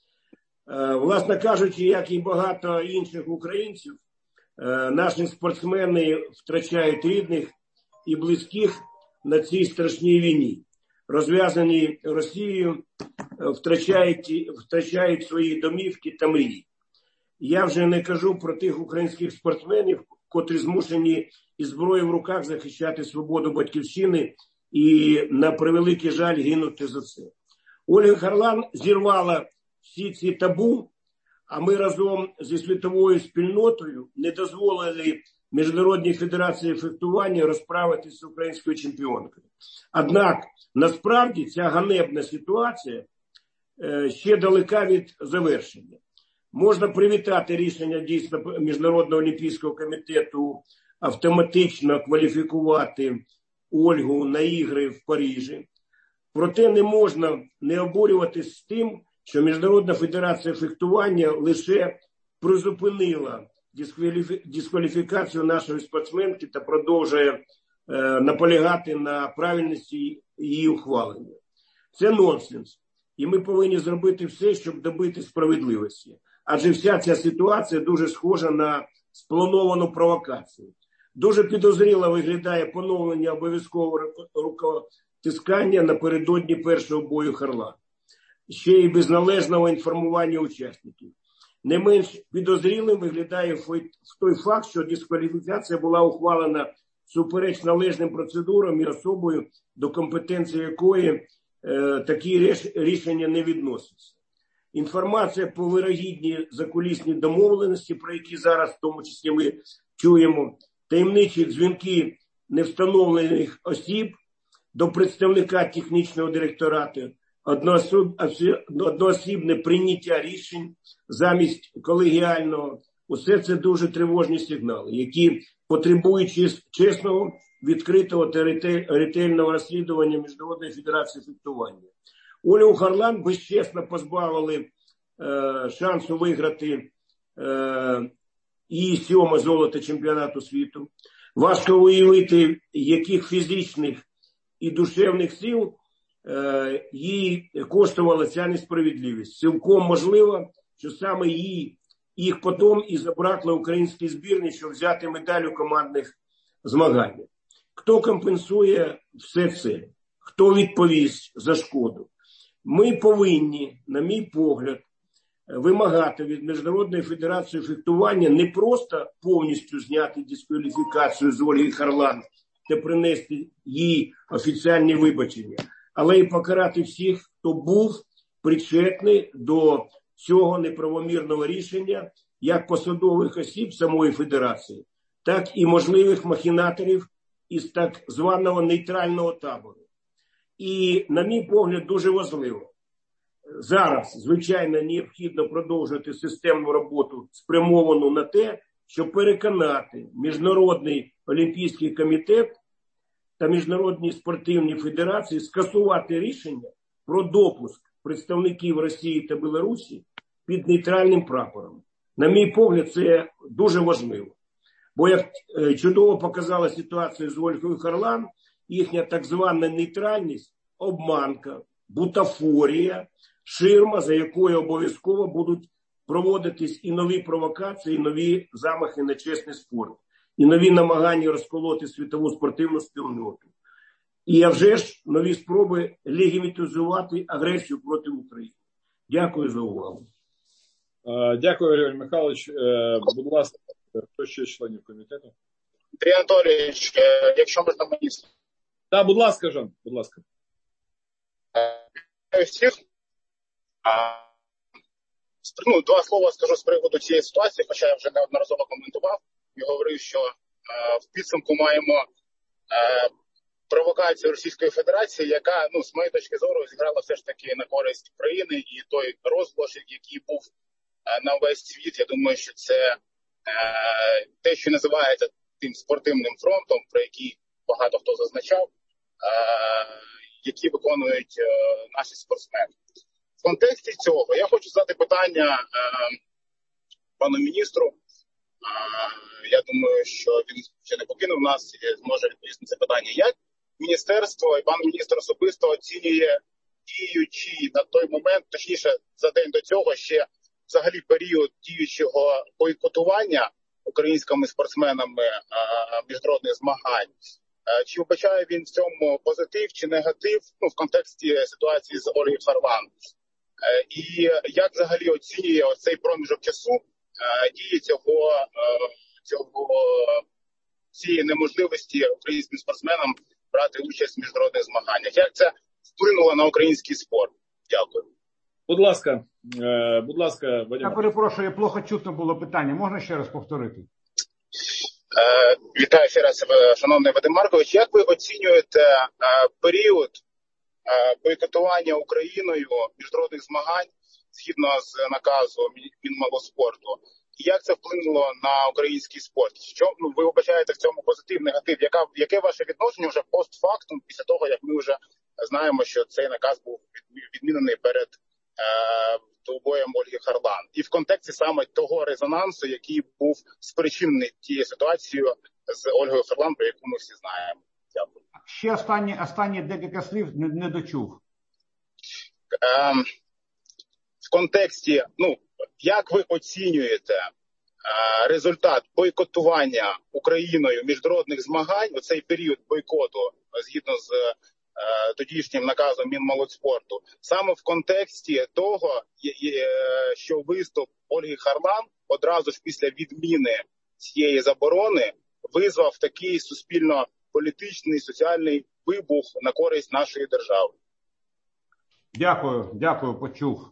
Власне кажучи, як і багато інших українців, наші спортсмени втрачають рідних і близьких на цій страшній війні. Розв'язані Росією, втрачають, втрачають свої домівки та мрії. Я вже не кажу про тих українських спортсменів, котрі змушені із зброєю в руках захищати свободу батьківщини і, на превеликий жаль, гинути за це. Ольга Харлан зірвала всі ці табу, а ми разом зі світовою спільнотою не дозволили Міжнародній федерації фехтування розправитися з українською чемпіонкою. Однак, насправді, ця ганебна ситуація ще далека від завершення. Можна привітати рішення дійсно Міжнародного олімпійського комітету автоматично кваліфікувати Ольгу на ігри в Парижі. Проте не можна не обурюватись з тим, що Міжнародна федерація фехтування лише призупинила дискваліфікацію нашої спортсменки та продовжує е, наполягати на правильності її ухвалення. Це нонсенс. І ми повинні зробити все, щоб добити справедливості. Адже вся ця ситуація дуже схожа на сплановану провокацію. Дуже підозріло виглядає поновлення обов'язкового рукотискання напередодні першого бою Харлан. Ще й без належного інформування учасників. Не менш підозрілим виглядає в той факт, що дискваліфікація була ухвалена супереч належним процедурам і особою, до компетенції якої е, такі рішення не відносяться. Інформація по вирогідній закулісні домовленості, про які зараз в тому числі ми чуємо, таємничі дзвінки невстановлених осіб до представника технічного директорату, одноосібне прийняття рішень замість колегіального. Усе це дуже тривожні сигнали, які потребують чесного, відкритого та ретельного розслідування Міжнародної федерації фехтування. Ольгу Харлан безчесно позбавили е, шансу виграти е, її сьоме золото чемпіонату світу. Важко уявити, яких фізичних і душевних сил е, їй коштувала ця несправедливість. Цілком можливо, що саме їй, їх потім і забракло українській збірні, щоб взяти медаль у командних змаганнях. Хто компенсує все це? Хто відповість за шкоду? Ми повинні, на мій погляд, вимагати від Міжнародної федерації фехтування не просто повністю зняти дискваліфікацію з Ольги Харлан та принести їй офіціальні вибачення, але й покарати всіх, хто був причетні до цього неправомірного рішення як посадових осіб самої Федерації, так і можливих махінаторів із так званого нейтрального табору. І, на мій погляд, дуже важливо. Зараз, звичайно, необхідно продовжувати системну роботу, спрямовану на те, щоб переконати Міжнародний олімпійський комітет та міжнародні спортивні федерації скасувати рішення про допуск представників Росії та Білорусі під нейтральним прапором. На мій погляд, це дуже важливо. Бо, як чудово показала ситуація з Ольгою Харлан, їхня так звана нейтральність – обманка, бутафорія, ширма, за якою обов'язково будуть проводитись і нові провокації, і нові замахи на чесний спорт, і нові намагання розколоти світову спортивну спільноту. І, а вже ж, нові спроби легітимізувати агресію проти України. Дякую за увагу. Дякую, Григорій Михайлович. Будь ласка, хто ще членів комітету? Андрій Анатолійович, якщо можна мені... Так, будь ласка, Жан, будь ласка. Всіх. Ну, два слова скажу з приводу цієї ситуації, хоча я вже неодноразово коментував і говорив, що е, в підсумку маємо е, провокацію Російської Федерації, яка, ну, з моєї точки зору, зіграла все ж таки на користь України, і той розголос, який був е, на весь світ, я думаю, що це е, те, що називається тим спортивним фронтом, про який багато хто зазначав, е, які виконують е, наші спортсмени. В контексті цього я хочу задати питання е, пану міністру. Е, я думаю, що він ще не покинув нас і зможе відповісти на це питання. Як міністерство і пан міністр особисто оцінює діючий на той момент, точніше за день до цього, ще взагалі період діючого бойкотування українськими спортсменами е, міжнародних змагань? Е, чи вбачає він в цьому позитив чи негатив, ну, в контексті ситуації з Ольгою Харлан? І як взагалі оцінює цей проміжок часу дії цього, цього, цієї неможливості українським спортсменам брати участь в міжнародних змаганнях? Як це вплинуло на український спорт? Дякую. Будь ласка, будь ласка, Вадим. Я перепрошую, плохо чутно було питання. Можна ще раз повторити? Вітаю ще раз, шановний Вадим Маркович. Як ви оцінюєте період бойкотування Україною міжнародних змагань згідно з наказу Мінмолодьспорту? І як це вплинуло на український спорт? Що, ну, ви вбачаєте в цьому позитив, негатив? Яка, яке ваше відношення вже постфактум, після того, як ми вже знаємо, що цей наказ був відмінений перед е, двобоєм Ольги Харлан? І в контексті саме того резонансу, який був спричинений тією ситуацією з Ольгою Харлан, про яку ми всі знаємо. Дякую. Ще останні, останні декілька слів не, не дочув. Ем, в контексті, ну, як ви оцінюєте е, результат бойкотування Україною міжнародних змагань, оцей період бойкоту, згідно з е, тодішнім наказом Мінмолодьспорту, саме в контексті того, е, що виступ Ольги Харлан одразу ж після відміни цієї заборони визвав такий суспільно політичний, соціальний вибух на користь нашої держави? Дякую, дякую, почув.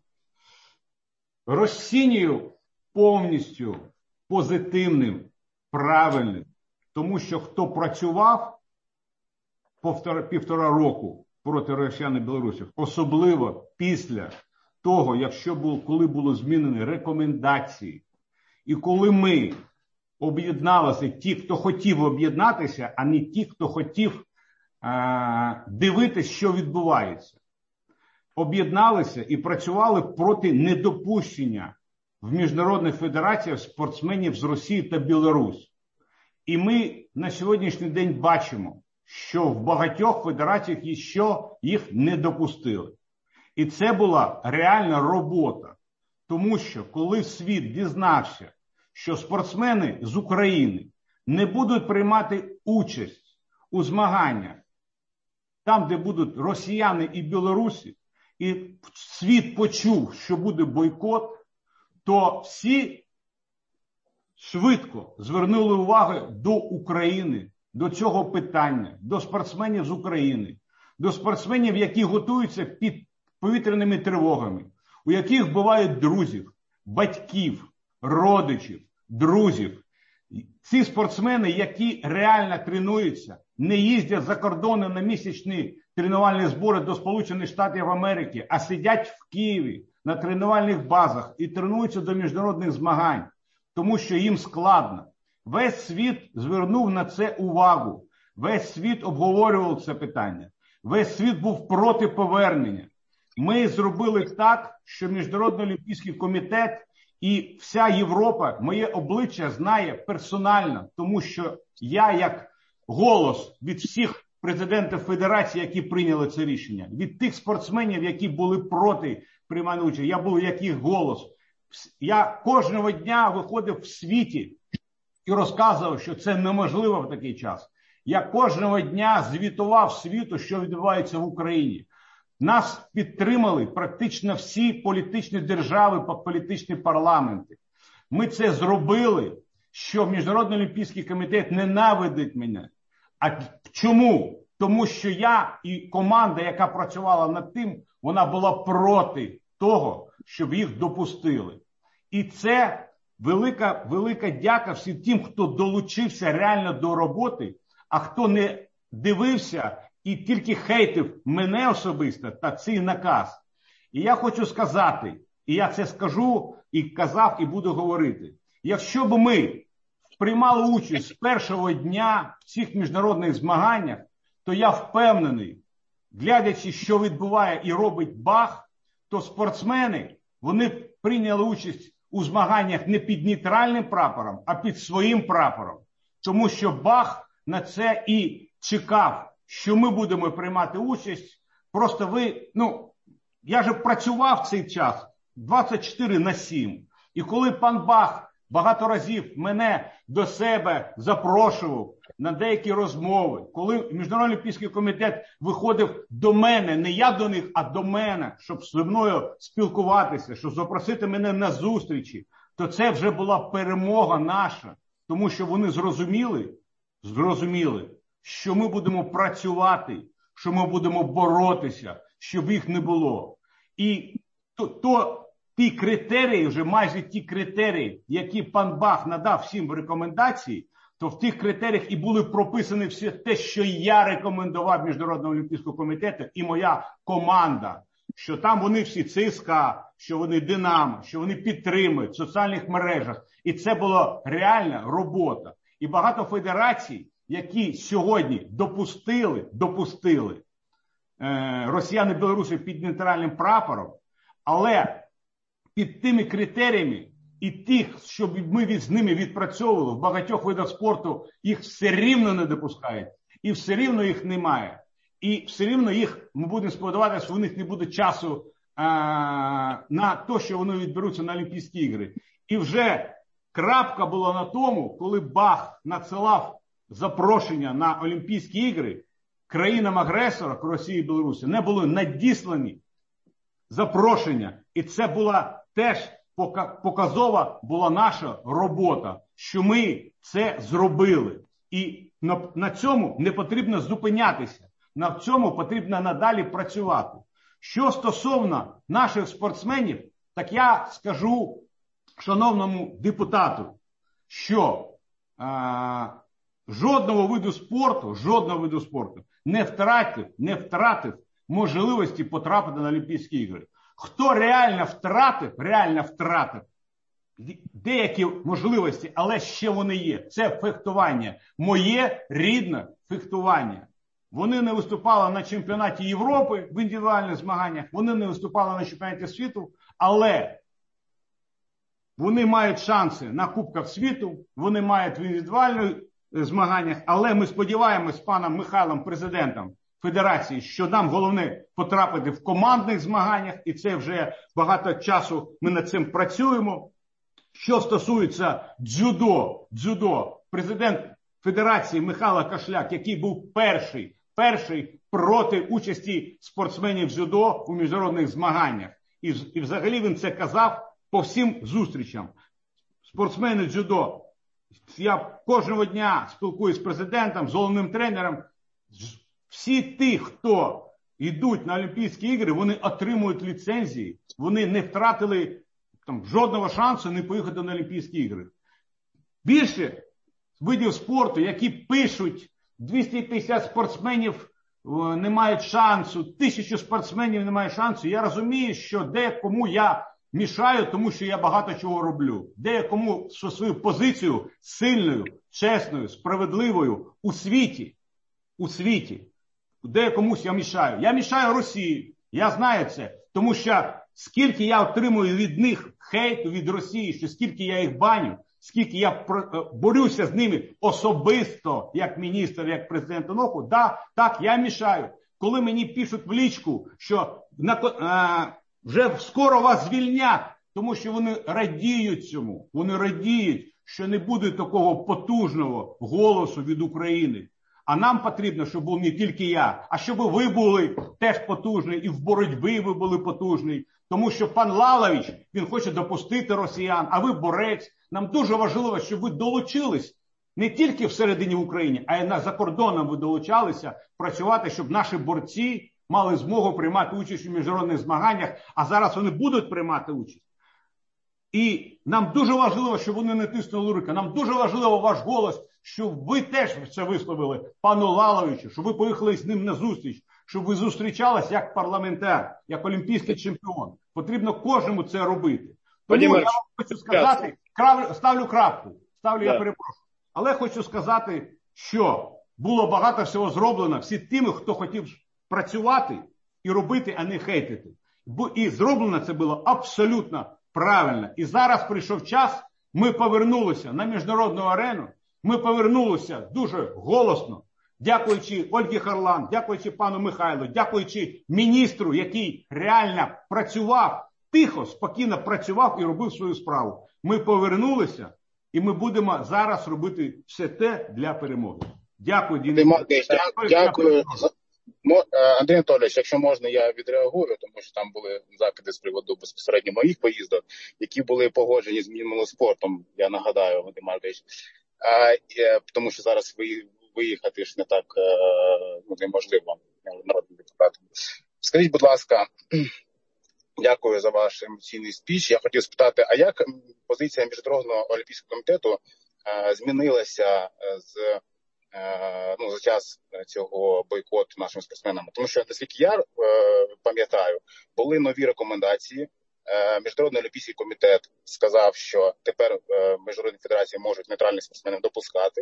Розцінюю повністю позитивним, правильним, тому що хто працював півтора, півтора року проти росіян і білорусів, особливо після того, якщо було, коли було змінені рекомендації, і коли ми об'єдналися, ті, хто хотів об'єднатися, а не ті, хто хотів е- дивитися, що відбувається. Об'єдналися і працювали проти недопущення в міжнародних федераціях спортсменів з Росії та Білорусі. І ми на сьогоднішній день бачимо, що в багатьох федераціях ще їх не допустили. І це була реальна робота. Тому що коли світ дізнався, що спортсмени з України не будуть приймати участь у змаганнях там, де будуть росіяни і білорусі, і світ почув, що буде бойкот, то всі швидко звернули увагу до України, до цього питання, до спортсменів з України, до спортсменів, які готуються під повітряними тривогами, у яких бувають друзів, батьків, родичів, друзів. Ці спортсмени, які реально тренуються, не їздять за кордони на місячні тренувальні збори до Сполучених Штатів Америки, а сидять в Києві на тренувальних базах і тренуються до міжнародних змагань, тому що їм складно. Весь світ звернув на це увагу, весь світ обговорював це питання, весь світ був проти повернення. Ми зробили так, що Міжнародний олімпійський комітет і вся Європа моє обличчя знає персонально, тому що я як голос від всіх президентів федерації, які прийняли це рішення, від тих спортсменів, які були проти приймання участі, я був як їх голос. Я кожного дня виходив в світі і розказував, що це неможливо в такий час. Я кожного дня звітував світу, що відбувається в Україні. Нас підтримали практично всі політичні держави, політичні парламенти. Ми це зробили, що Міжнародний олімпійський комітет ненавидить мене. А чому? Тому що я і команда, яка працювала над тим, вона була проти того, щоб їх допустили. І це велика, велика дяка всім тим, хто долучився реально до роботи, а хто не дивився і тільки хейтив мене особисто та цей наказ. І я хочу сказати, і я це скажу, і казав, і буду говорити. Якщо б ми приймали участь з першого дня в цих міжнародних змаганнях, то я впевнений, глядячи, що відбуває і робить Бах, то спортсмени, вони прийняли участь у змаганнях не під нейтральним прапором, а під своїм прапором. Тому що Бах на це і чекав, що ми будемо приймати участь. Просто ви, ну, я же працював цей час двадцять чотири на сім. І коли пан Бах багато разів мене до себе запрошував на деякі розмови, коли Міжнародний олімпійський комітет виходив до мене, не я до них, а до мене, щоб зі мною спілкуватися, щоб запросити мене на зустрічі, то це вже була перемога наша. Тому що вони зрозуміли, зрозуміли, що ми будемо працювати, що ми будемо боротися, щоб їх не було. І то, то ті критерії, вже майже ті критерії, які пан Бах надав всім в рекомендації, то в тих критеріях і були прописані все те, що я рекомендував Міжнародному олімпійському комітету і моя команда, що там вони всі ЦСКА, що вони Динамо, що вони підтримують в соціальних мережах. І це була реальна робота. І багато федерацій, які сьогодні допустили, допустили е, росіяни Білорусі під нейтральним прапором, але під тими критеріями і тих, щоб ми від, з ними відпрацьовували, в багатьох видах спорту їх все рівно не допускають, і все рівно їх немає. І все рівно їх, ми будемо сподіватися, що у них не буде часу а, на те, що вони відберуться на Олімпійські ігри. І вже крапка була на тому, коли Бах надсилав запрошення на Олімпійські ігри, країнам-агресорам Росії і Білорусі не були надіслані запрошення. І це була теж показова була наша робота, що ми це зробили. І на, на цьому не потрібно зупинятися. На цьому потрібно надалі працювати. Що стосовно наших спортсменів, так я скажу шановному депутату, що а, жодного виду спорту, жодного виду спорту не втратив, не втратив можливості потрапити на Олімпійські ігри. Хто реально втратив, реально втратив деякі можливості, але ще вони є. Це фехтування. Моє рідне фехтування. Вони не виступали на чемпіонаті Європи в індивідуальних змаганнях, вони не виступали на чемпіонаті світу, але вони мають шанси на Кубках світу, вони мають в індивідуальних змаганнях, але ми сподіваємось з паном Михайлом, президентом Федерації, що нам головне потрапити в командних змаганнях, і це вже багато часу ми над цим працюємо. Що стосується дзюдо, дзюдо, президент Федерації Михайло Кашляк, який був перший, перший проти участі спортсменів дзюдо у міжнародних змаганнях. І, і взагалі він це казав по всім зустрічам. Спортсмени дзюдо. Я кожного дня спілкуюсь з президентом, з головним тренером. Всі ті, хто йдуть на Олімпійські ігри, вони отримують ліцензії, вони не втратили там жодного шансу не поїхати на Олімпійські ігри. Більше видів спорту, які пишуть, двісті п'ятдесят спортсменів не мають шансу, тисячу спортсменів не мають шансу. Я розумію, що декому я мішаю, тому що я багато чого роблю. Декому свою позицію сильною, чесною, справедливою у світі, у світі, декомусь я мішаю. Я мішаю Росії, я знаю це, тому що скільки я отримую від них хейту від Росії, що скільки я їх баню, скільки я борюся з ними особисто, як міністр, як президент ОНОКу, да, так, я мішаю. Коли мені пишуть в лічку, що на, а, вже скоро вас звільнять, тому що вони радіють цьому, вони радіють, що не буде такого потужного голосу від України. А нам потрібно, щоб був не тільки я, а щоб ви були теж потужні, і в боротьбі ви були потужні. Тому що пан Лалович, він хоче допустити росіян, а ви борець. Нам дуже важливо, щоб ви долучились не тільки всередині України, а й за кордоном ви долучалися працювати, щоб наші борці мали змогу приймати участь у міжнародних змаганнях, а зараз вони будуть приймати участь. І нам дуже важливо, щоб вони не тиснули руки. Нам дуже важливо ваш голос, щоб ви теж це висловили пану Лаловичу, щоб ви поїхали з ним на зустріч, щоб ви зустрічались як парламентар, як олімпійський чемпіон. Потрібно кожному це робити. Тому я вам хочу сказати, ставлю крапку, ставлю, yeah. я перепрошую. Але хочу сказати, що було багато всього зроблено всі тими, хто хотів працювати і робити, а не хейтити. І зроблено це було абсолютно правильно. І зараз прийшов час, ми повернулися на міжнародну арену, ми повернулися дуже голосно, дякуючи Ольгі Харлан, дякуючи пану Михайлу, дякуючи міністру, який реально працював, тихо, спокійно працював і робив свою справу. Ми повернулися, і ми будемо зараз робити все те для перемоги. Дякую, Діна. Дякую. Дякую. Андрій Анатолійович, якщо можна, я відреагую, тому що там були закиди з приводу безпосередньо моїх поїздок, які були погоджені з Мінмолодьспортом, я нагадаю, Андрій Маркович, тому що зараз виїхати ж не так ну, неможливо народним депутатам. Скажіть, будь ласка, дякую за ваш емоційний спіч. Я хотів спитати, а як позиція Міжнародного олімпійського комітету змінилася з ну, за час цього бойкоту нашим спортсменам? Тому що, наскільки я е, пам'ятаю, були нові рекомендації. Е, Міжнародний олімпійський комітет сказав, що тепер е, міжнародні федерації можуть нейтральних спортсменів допускати.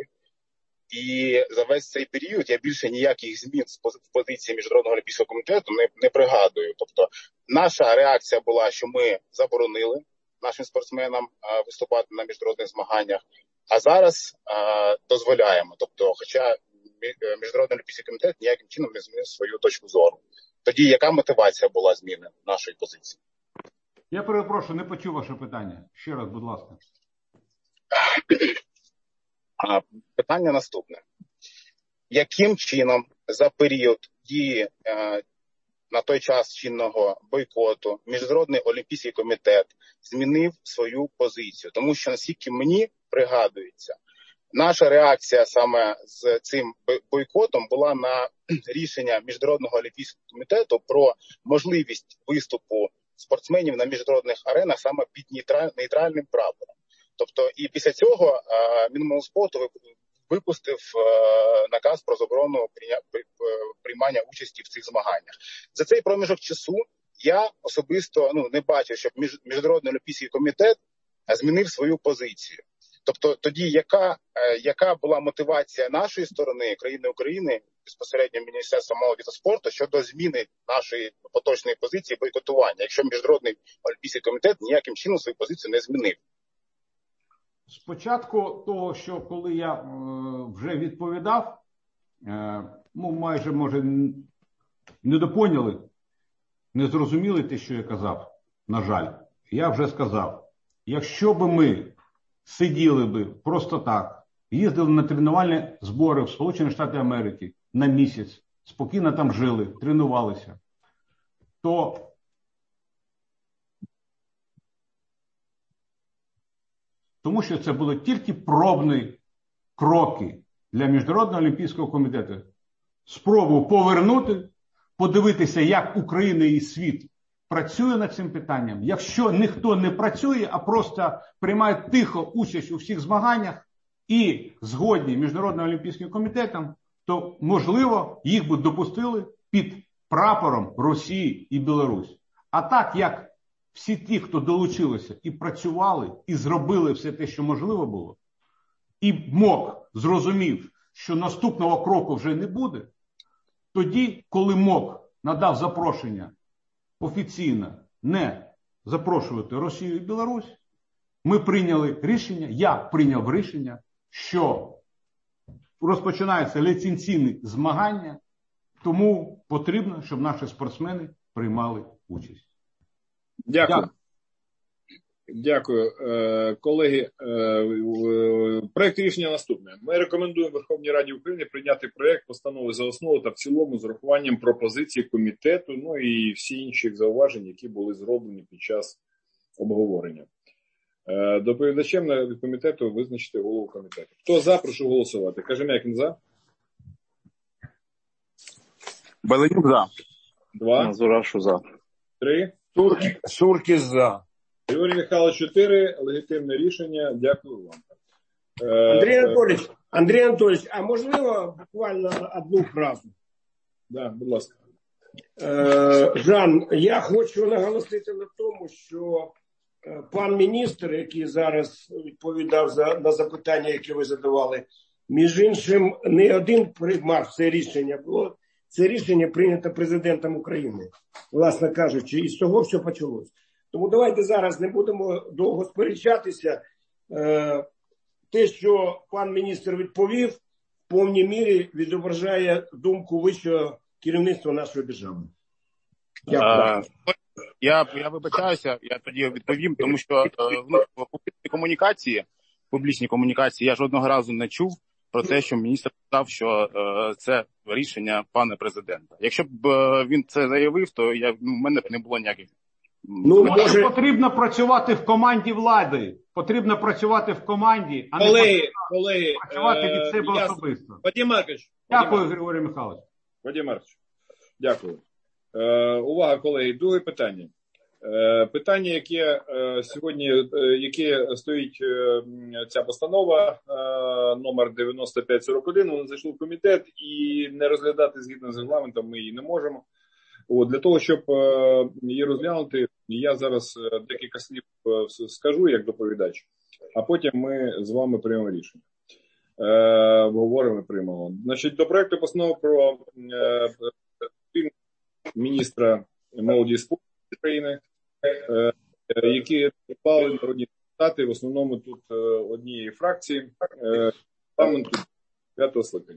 І за весь цей період я більше ніяких змін в позиції Міжнародного олімпійського комітету не, не пригадую. Тобто наша реакція була, що ми заборонили нашим спортсменам е, виступати на міжнародних змаганнях. А зараз а, дозволяємо. Тобто, хоча Міжнародний олімпійський комітет ніяким чином не змінив свою точку зору. Тоді яка мотивація була зміни нашої позиції? Я перепрошую, не почув ваше питання. Ще раз, будь ласка. А, питання наступне. Яким чином за період дії е, на той час чинного бойкоту Міжнародний олімпійський комітет змінив свою позицію? Тому що, наскільки мені пригадується, наша реакція саме з цим бойкотом була на рішення Міжнародного олімпійського комітету про можливість виступу спортсменів на міжнародних аренах саме під нейтральним прапором. Тобто і після цього Мінмолодьспорту випустив наказ про заборону приймання участі в цих змаганнях. За цей проміжок часу я особисто ну, не бачив, щоб Міжнародний олімпійський комітет змінив свою позицію. Тобто тоді яка, яка була мотивація нашої сторони, країни України, безпосередньо Міністерства молоді та спорту, щодо зміни нашої поточної позиції бойкотування, якщо Міжнародний олімпійський комітет ніяким чином свою позицію не змінив? Спочатку того, що коли я е, вже відповідав, е, ну майже, може, не допоняли, не зрозуміли те, що я казав, на жаль. Я вже сказав, якщо би ми сиділи би просто так, їздили на тренувальні збори в Сполучені Штати Америки на місяць, спокійно там жили, тренувалися, то тому що це були тільки пробні кроки для Міжнародного олімпійського комітету. Спробу повернути, подивитися, як Україна і світ працює над цим питанням. Якщо ніхто не працює, а просто приймає тихо участь у всіх змаганнях і згодні Міжнародним олімпійським комітетом, то, можливо, їх би допустили під прапором Росії і Білорусі. А так, як всі ті, хто долучилися і працювали, і зробили все те, що можливо було, і МОК зрозумів, що наступного кроку вже не буде, тоді, коли МОК надав запрошення офіційно не запрошувати Росію і Білорусь, ми прийняли рішення, я прийняв рішення, що розпочинаються ліцензійні змагання, тому потрібно, щоб наші спортсмени приймали участь. Дякую. Дякую. Дякую. Колеги, проєкт рішення наступне. Ми рекомендуємо Верховній Раді України прийняти проєкт постанови за основу та в цілому з урахуванням пропозицій комітету, ну і всі інші зауважень, які були зроблені під час обговорення. Доповідачем від комітету визначити голову комітету. Хто за, прошу голосувати. Кажем'якін за. Беленюк за. Два. Мазурашу за. Три. Сурки, Сурки за. Григорій Михайлович, чотири. Легітимне рішення. Дякую вам. Андрій Анатолійович, Андрій Анатолійович, а можливо буквально одну фразу? Да, будь ласка. Жан, я хочу наголосити на тому, що пан міністр, який зараз відповідав за, на запитання, які ви задавали, між іншим, не один приймав це рішення було. Це рішення прийнято президентом України, власне кажучи, і з того все почалось. Тому давайте зараз не будемо довго сперечатися. Те, що пан міністр відповів, в повній мірі відображає думку вищого керівництва нашої держави. Дякую. Я, я вибачаюся, я тоді відповім, тому що ну, в публічній комунікації, публічній комунікації я жодного разу не чув про те, що міністр сказав, що е, це рішення пана президента. Якщо б е, він це заявив, то я, ну, в мене б не було ніяких. Ну, може, потрібно працювати в команді влади. Потрібно працювати в команді, а колеги, не колеги, працювати від себе е, особисто. Вадим Маркович. Дякую, Григорій Михайлович. Вадим Маркович, дякую. Е, увага, колеги, друге питання. Е, питання, яке е, сьогодні, е, яке стоїть е, ця постанова, е, номер дев'яносто п'ять сорок один, вона зайшла в комітет і не розглядати згідно з регламентом ми її не можемо. От, для того, щоб е, її розглянути, я зараз декілька слів е, скажу як доповідач, а потім ми з вами приймемо рішення. Е, обговоримо і приймемо. Значить, до проекту постанови про е, міністра молоді і спорту України, е, які склали народні депутати, в основному тут е, однієї фракції е, парламенту п'ятого скликання.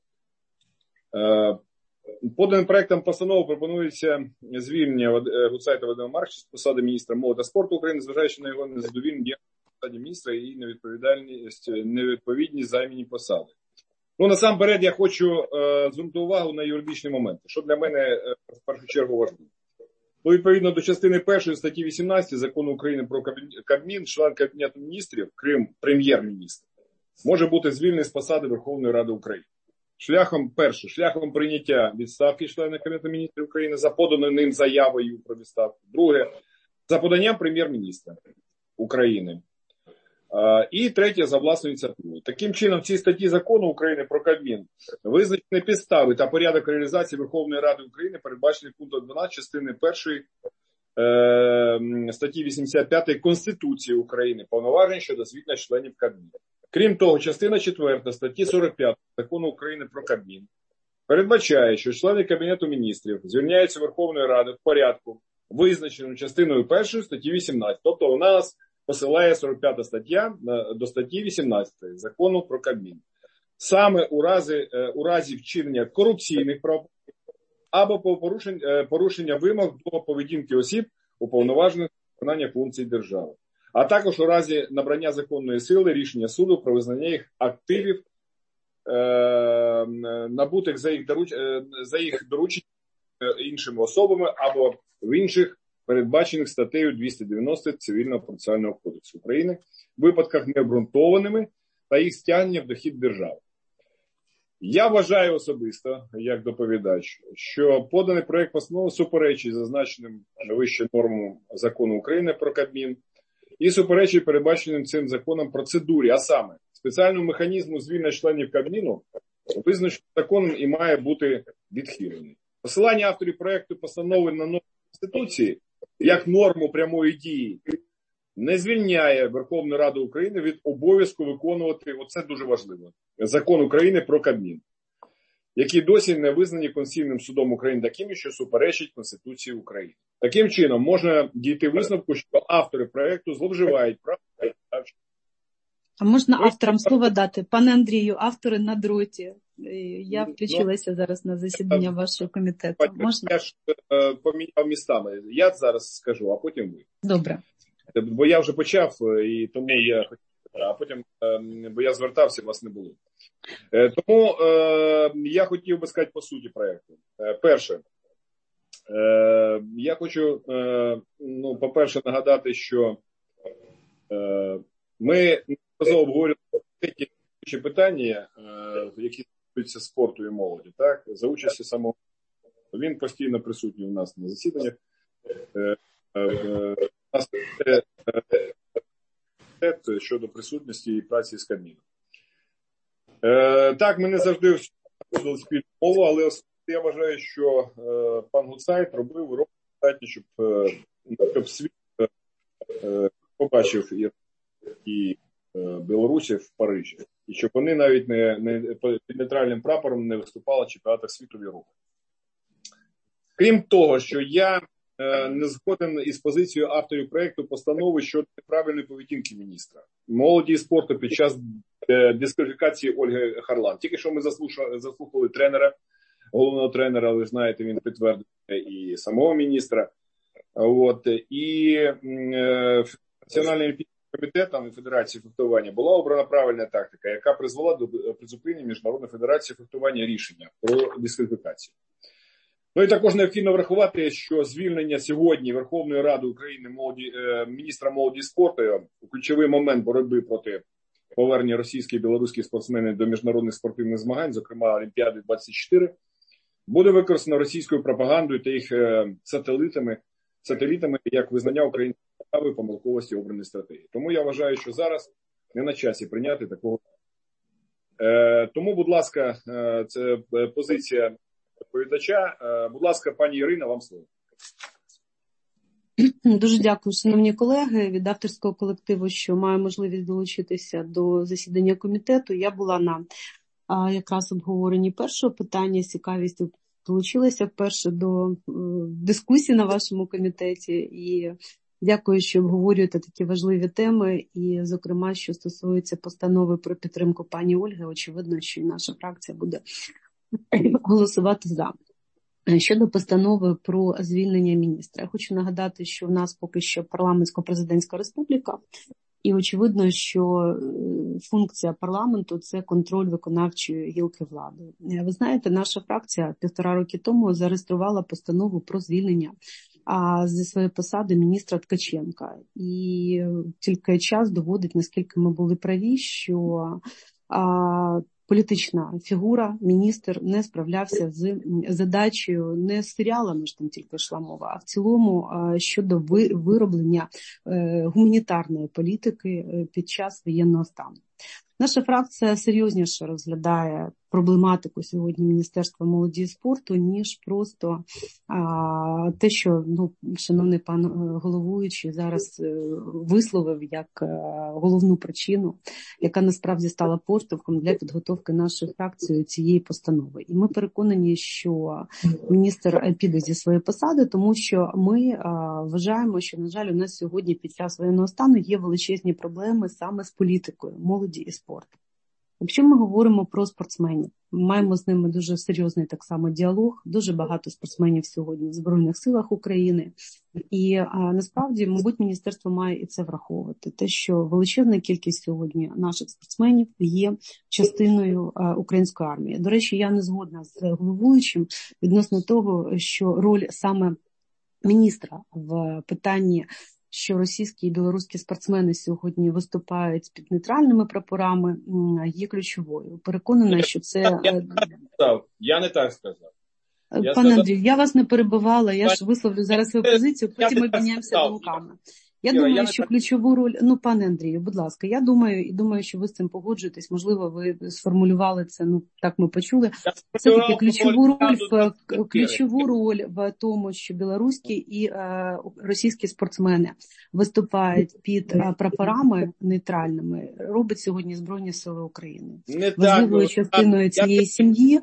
Е, Поданим проектом постанови пропонується звільнення Гуцайта Вадима Марковича з посади міністра молоді та спорту України, зважаючи на його незадовільну діяльність на посаді міністра і невідповідальність, невідповідність займаній посади. Ну, насамперед, я хочу е, звернути увагу на юридичні моменти, що для мене е, в першу чергу важливо. Ну, відповідно до частини першої статті вісімнадцять Закону України про Кабмін, член Кабінету міністрів, крім прем'єр-міністра, може бути звільнений з посади Верховної Ради України. Шляхом, перше, шляхом прийняття відставки члена Кабінету міністрів України за поданою ним заявою про відставку. Друге, за поданням прем'єр-міністра України. І третє, за власною ініціативою. Таким чином, в цій статті Закону України про Кабмін визначені підстави та порядок реалізації Верховної Ради України, передбачені пунктом дванадцять частини першої е, статті вісімдесят п'ять Конституції України, повноважень щодо звільнення членів Кабміну. Крім того, частина четверта статті сорок п'ять Закону України про Кабмін передбачає, що члени Кабінету міністрів звільняються Верховної Ради в порядку, визначеному частиною першої статті вісімнадцять. Тобто у нас посилає сорок п'ята стаття до статті вісімнадцятої Закону про Кабмін. Саме у разі, у разі вчинення корупційних правопорушень або порушення, порушення вимог до поведінки осіб, уповноважених на виконання функцій держави. А також у разі набрання законної сили рішення суду про визнання їх активів, е, набутих за їх, доруч, е, за їх доручення іншими особами або в інших передбачених статтею двісті дев'яносто Цивільного процесуального кодексу України, в випадках необґрунтованими та їх стягнення в дохід держави. Я вважаю особисто, як доповідач, що поданий проект постанови суперечить зазначеним вище нормам закону України про Кабмін і суперечить передбаченим цим законом процедурі, а саме спеціальному механізму звільнення членів Кабміну визначено законом і має бути відхилений. Посилання авторів проекту постанови на норму Конституції як норму прямої дії не звільняє Верховну Раду України від обов'язку виконувати, оце дуже важливо, закон України про Кабмін, які досі не визнані Конституційним судом України такими, що суперечить Конституції України. Таким чином, можна дійти висновку, що автори проекту зловживають право. А можна авторам слово дати? Пане Андрію, автори на дроті. Я включилася зараз на засідання вашого комітету. Можна? Я ж поміняв містами. Я зараз скажу, а потім ви. Добре. Бо я вже почав, і тому я хотів, а потім, бо я звертався, вас не було. Тому я хотів би сказати по суті проєкту. Перше, я хочу, ну, по-перше, нагадати, що ми неодноразово обговорювали ті питання, які стосуються спорту і молоді, так, за участі самого. Він постійно присутній у нас на засіданнях. У нас це щодо присутності і праці з Кабміном. Так, ми не завжди входили спільну мову, але я вважаю, що пан Гуцайт робив робив достатньо, щоб, щоб світ побачив і, і білорусів в Парижі. І щоб вони навіть не, не під нейтральним прапором не виступали в чемпіонатах світу в Європі. Крім того, що я не згоден із позицією авторів проєкту постанови щодо неправильної поведінки міністра молоді і спорту під час дискваліфікації Ольги Харлан. Тільки що ми заслухали тренера, головного тренера, ви знаєте, він підтвердив і самого міністра. От, і е, Національним олімпійським комітетом і Федерацією фехтування була обрана правильна тактика, яка призвела до призупинення Міжнародної федерації фехтування рішення про дискваліфікацію. Ну і також необхідно врахувати, що звільнення сьогодні Верховної Ради України молоді, е, міністра молоді і спорту у ключовий момент боротьби проти повернення російських і білоруських спортсменів до міжнародних спортивних змагань, зокрема Олімпіади двадцять чотири, буде використано російською пропагандою та їх е, сателітами, сателітами як визнання української держави помилковості обраної стратегії. Тому я вважаю, що зараз не на часі прийняти такого. Е, тому, будь ласка, е, це позиція доповідача. Е, будь ласка, пані Ірина, вам слово. Дуже дякую, шановні колеги, від авторського колективу, що маю можливість долучитися до засідання комітету. Я була на а, якраз обговоренні першого питання, з цікавістю долучилася вперше до дискусії на вашому комітеті. І дякую, що обговорюєте такі важливі теми. І, зокрема, що стосується постанови про підтримку пані Ольги, очевидно, що і наша фракція буде голосувати за. Щодо постанови про звільнення міністра, я хочу нагадати, що в нас поки що парламентсько-президентська республіка, і очевидно, що функція парламенту – це контроль виконавчої гілки влади. Ви знаєте, наша фракція півтора роки тому зареєструвала постанову про звільнення а, зі своєї посади міністра Ткаченка. І тільки час доводить, наскільки ми були праві, що а, політична фігура, міністр не справлявся з задачею не з серіалами, ж там тільки йшла мова, а в цілому щодо вироблення гуманітарної політики під час воєнного стану. Наша фракція серйозніше розглядає проблематику сьогодні Міністерства молоді і спорту, ніж просто а, те, що, ну, шановний пан головуючий зараз висловив як головну причину, яка насправді стала поштовхом для підготовки нашої фракції цієї постанови. І ми переконані, що міністр піде зі своєї посади, тому що ми а, вважаємо, що, на жаль, у нас сьогодні під час воєнного стану є величезні проблеми саме з політикою молоді і спорту. Якщо ми говоримо про спортсменів, ми маємо з ними дуже серйозний так само діалог, дуже багато спортсменів сьогодні в Збройних силах України. І а, насправді, мабуть, міністерство має і це враховувати. Те, що величезна кількість сьогодні наших спортсменів є частиною а, української армії. До речі, я не згодна з головуючим відносно того, що роль саме міністра в питанні що російські і білоруські спортсмени сьогодні виступають під нейтральними прапорами, є ключовою. Переконана, що це... Я не так сказав. Я не так сказав. Я Пане Андрію, я вас не перебивала, я ж висловлю зараз свою позицію, потім обміняємося думками. Я думаю, я що ключову роль, ну, пане Андрію, будь ласка, я думаю, і думаю, що ви з цим погоджуєтесь, можливо, ви сформулювали це, ну, так ми почули. Все-таки ключову роль в, ключову роль в тому, що білоруські і е, російські спортсмени виступають під е, прапорами нейтральними, робить сьогодні Збройні Сили України. Важливою частиною цієї сім'ї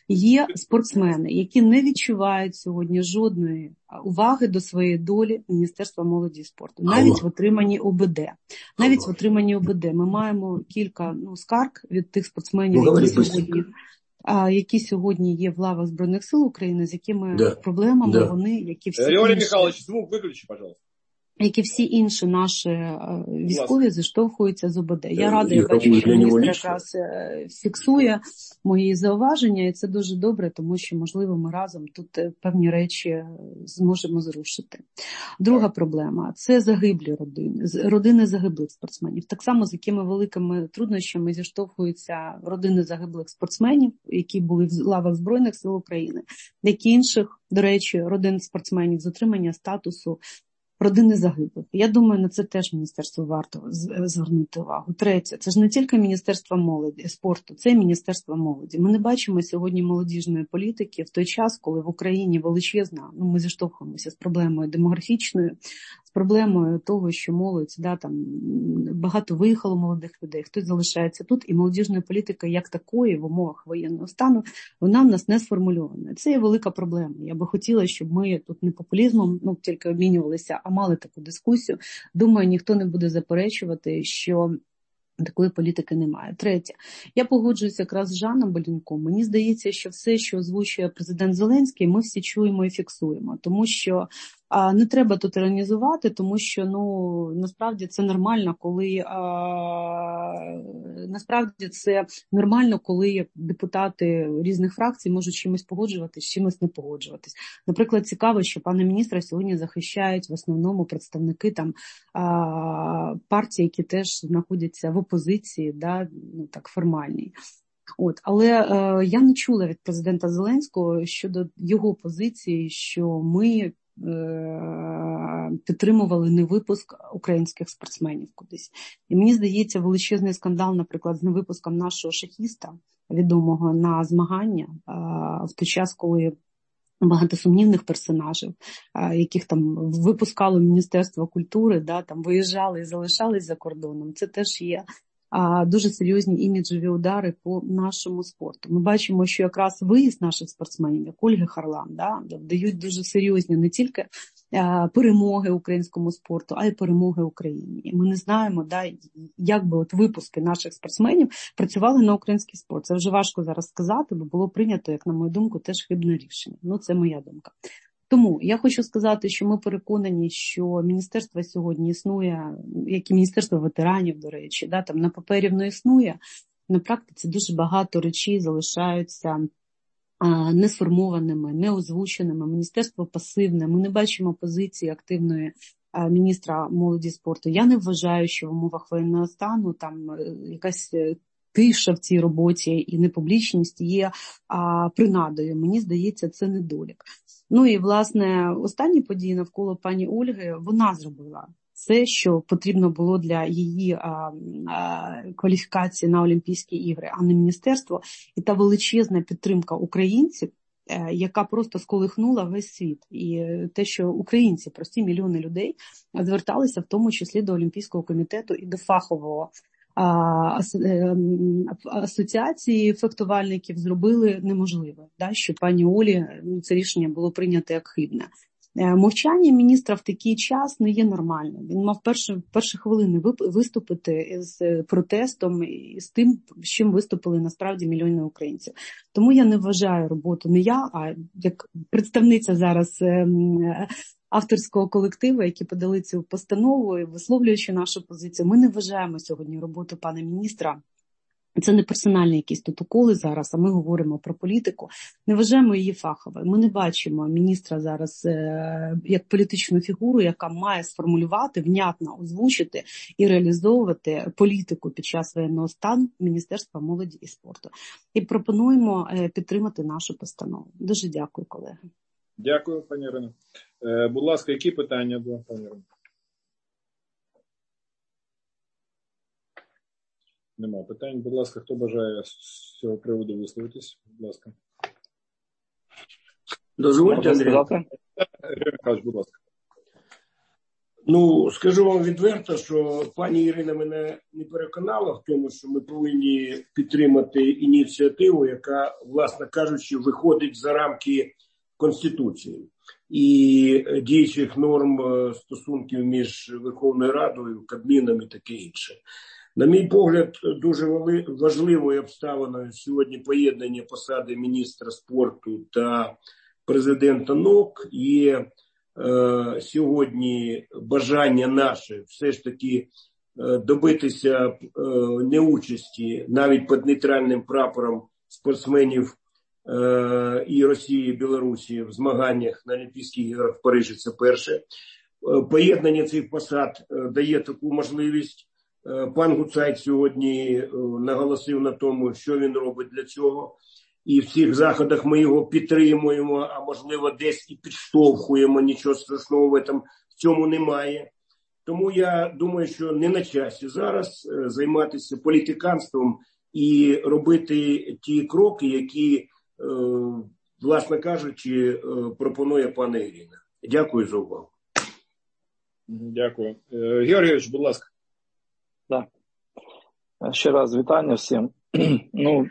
є спортсмени, які не відчувають сьогодні жодної уваги до своєї долі Міністерства молоді і спорту. Навіть в отриманні ОБД. Навіть в отриманні ОБД. Ми маємо кілька ну, скарг від тих спортсменів, які сьогодні, а, які сьогодні є в лавах Збройних сил України, з якими да. проблемами да. вони, які всі Григорій інші... Михайлович, звук виключи, пожалуйста. Як і всі інші наші військові зіштовхуються з ОБД. Я рада, я бачу, що міністр якраз фіксує мої зауваження, і це дуже добре, тому що, можливо, ми разом тут певні речі зможемо зрушити. Друга проблема – це загиблі родини, родини загиблих спортсменів. Так само, з якими великими труднощами зіштовхуються родини загиблих спортсменів, які були в лавах Збройних сил України, як і інших, до речі, родин спортсменів з отримання статусу родини загиблих. Я думаю, на це теж міністерство варто звернути увагу. Третє, це ж не тільки Міністерство молоді, спорту, це і Міністерство молоді. Ми не бачимо сьогодні молодіжної політики в той час, коли в Україні величезна, ну ми зіштовхуємося з проблемою демографічною, з проблемою того, що молодь, да, там багато виїхало молодих людей, хтось залишається тут, і молодіжна політика як такої в умовах воєнного стану, вона в нас не сформульована. Це є велика проблема. Я би хотіла, щоб ми тут не популізмом, ну тільки обмінювалися, а мали таку дискусію. Думаю, ніхто не буде заперечувати, що такої політики немає. Третє. Я погоджуюся якраз з Жаном Беленком. Мені здається, що все, що озвучує президент Зеленський, ми всі чуємо і фіксуємо. Тому що а, не треба тут іронізувати, тому що, ну, насправді це нормально, коли а, насправді це нормально, коли депутати різних фракцій можуть чимось погоджуватись, чимось не погоджуватись. Наприклад, цікаво, що пана міністра сьогодні захищають в основному представники там а, партій, які теж знаходяться в опозиції, да, ну так формальній. От, але е, я не чула від президента Зеленського щодо його позиції, що ми підтримували невипуск українських спортсменів кудись. І мені здається, величезний скандал, наприклад, з невипуском нашого шахіста, відомого на змагання, в той час, коли багато сумнівних персонажів, яких там випускало Міністерство культури, да, там виїжджали і залишались за кордоном, це теж є дуже серйозні іміджеві удари по нашому спорту. Ми бачимо, що якраз виїзд наших спортсменів, як Ольги Харлан, да, дають дуже серйозні не тільки перемоги українському спорту, а й перемоги Україні. І ми не знаємо, да, як би от випуски наших спортсменів працювали на український спорт. Це вже важко зараз сказати, бо було прийнято, як на мою думку, теж хибне рішення. Ну, це моя думка. Тому я хочу сказати, що ми переконані, що міністерство сьогодні існує, як і Міністерство ветеранів, до речі, да, там на папері воно існує, на практиці дуже багато речей залишаються а, не сформованими, не озвученими. Міністерство пасивне, ми не бачимо позиції активної а, міністра молоді і спорту. Я не вважаю, що в умовах воєнного стану там якась тиша в цій роботі і непублічність є а, принадою. Мені здається, це недолік. Ну і, власне, останні події навколо пані Ольги, вона зробила все, що потрібно було для її а, а, кваліфікації на Олімпійські ігри, а не міністерство. І та величезна підтримка українців, а, яка просто сколихнула весь світ. І те, що українці, прості мільйони людей, зверталися в тому числі до Олімпійського комітету і до фахового асоціації фехтувальників зробили неможливе, да, що пані Олі це рішення було прийнято як хибне. Мовчання міністра в такий час не є нормальним. Він мав перші, перші хвилини виступити з протестом і з тим, з чим виступили насправді мільйони українців. Тому я не вважаю роботу не я, а як представниця зараз авторського колективу, які подали цю постанову, висловлюючи нашу позицію. Ми не вважаємо сьогодні роботу пана міністра Це не персональні якісь тут уколи зараз, а ми говоримо про політику. Не вважаємо її фаховою. Ми не бачимо міністра зараз е, як політичну фігуру, яка має сформулювати, внятно озвучити і реалізовувати політику під час воєнного стану Міністерства молоді і спорту. І пропонуємо е, підтримати нашу постанову. Дуже дякую, колеги. Дякую, пані Ірино. Е, будь ласка, які питання до пані Ірино? Нема питань. Будь ласка, хто бажає з цього приводу висловитись? Будь ласка. Дозвольте, Андрій. Андрій Михайлович, будь ласка. Ну, скажу вам відверто, що пані Ірина мене не переконала в тому, що ми повинні підтримати ініціативу, яка, власне кажучи, виходить за рамки Конституції і діючих норм стосунків між Верховною Радою, Кабміном і таке інше. На мій погляд, дуже важливою обставиною сьогодні поєднання посади міністра спорту та президента НОК є е, сьогодні бажання наше все ж таки е, добитися е, неучасті навіть під нейтральним прапором спортсменів е, і Росії, і Білорусі в змаганнях на Олімпійських іграх в Парижі. Це перше. Е, поєднання цих посад е, дає таку можливість. Пан Гуцайт сьогодні наголосив на тому, що він робить для цього. І в цих заходах ми його підтримуємо, а можливо десь і підштовхуємо. Нічого страшного в цьому немає. Тому я думаю, що не на часі зараз займатися політиканством і робити ті кроки, які, власне кажучи, пропонує пані Ірина. Дякую за увагу. Дякую. Георгійович, будь ласка. Так. Ще раз вітання всім. Ну,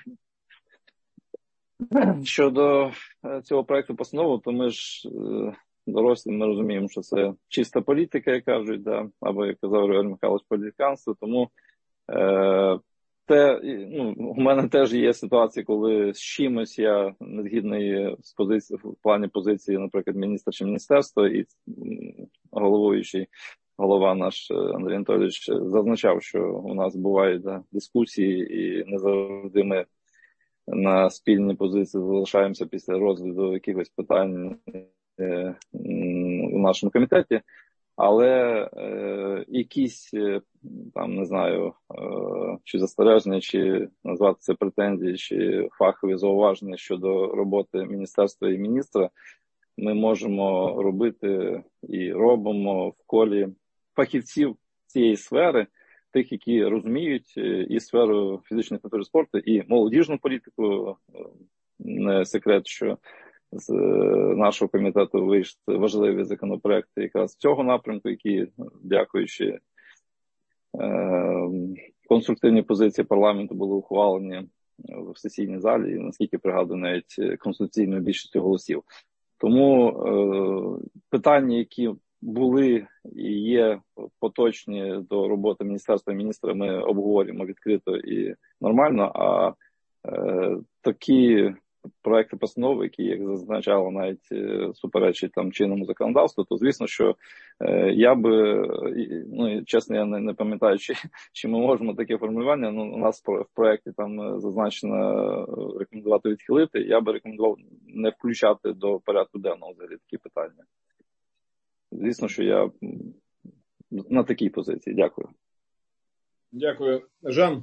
щодо цього проекту постанови, то ми ж дорослі, ми розуміємо, що це чиста політика, як кажуть, да? Або, як казав Георгій Михайлович, політиканство. Тому е, те, ну, у мене теж є ситуація, коли з чимось я не згідний з позиції, в плані позиції, наприклад, міністра чи міністерства, і головуючий голова наш Андрій Анатолійович зазначав, що у нас бувають да, дискусії, і не завжди ми на спільній позиції залишаємося після розгляду якихось питань е, у нашому комітеті. Але е, якісь, там, не знаю, е, чи застереження, чи назвати це претензії, чи фахові зауваження щодо роботи міністерства і міністра ми можемо робити і робимо в колі фахівців цієї сфери, тих, які розуміють і сферу фізичної культури спорту, і молодіжну політику. Не секрет, що з нашого комітету вийшли важливі законопроекти якраз цього напрямку, які, дякуючи е, конструктивній позиції парламенту, були ухвалені в сесійній залі, і, наскільки пригадую, навіть конституційною більшістю голосів. Тому е, питання, які були і є поточні до роботи міністерства і міністра, ми обговорюємо відкрито і нормально, а е, такі проекти постанови, які, як зазначало, навіть суперечать там чинному законодавству, то звісно, що е, я би, ну чесно, я не, не пам'ятаю, чи, чи ми можемо таке формулювання, ну у нас в проекті там зазначено рекомендувати відхилити, я би рекомендував не включати до порядку денного взагалі такі питання. Звісно, що я на такій позиції. Дякую. Дякую. Жан?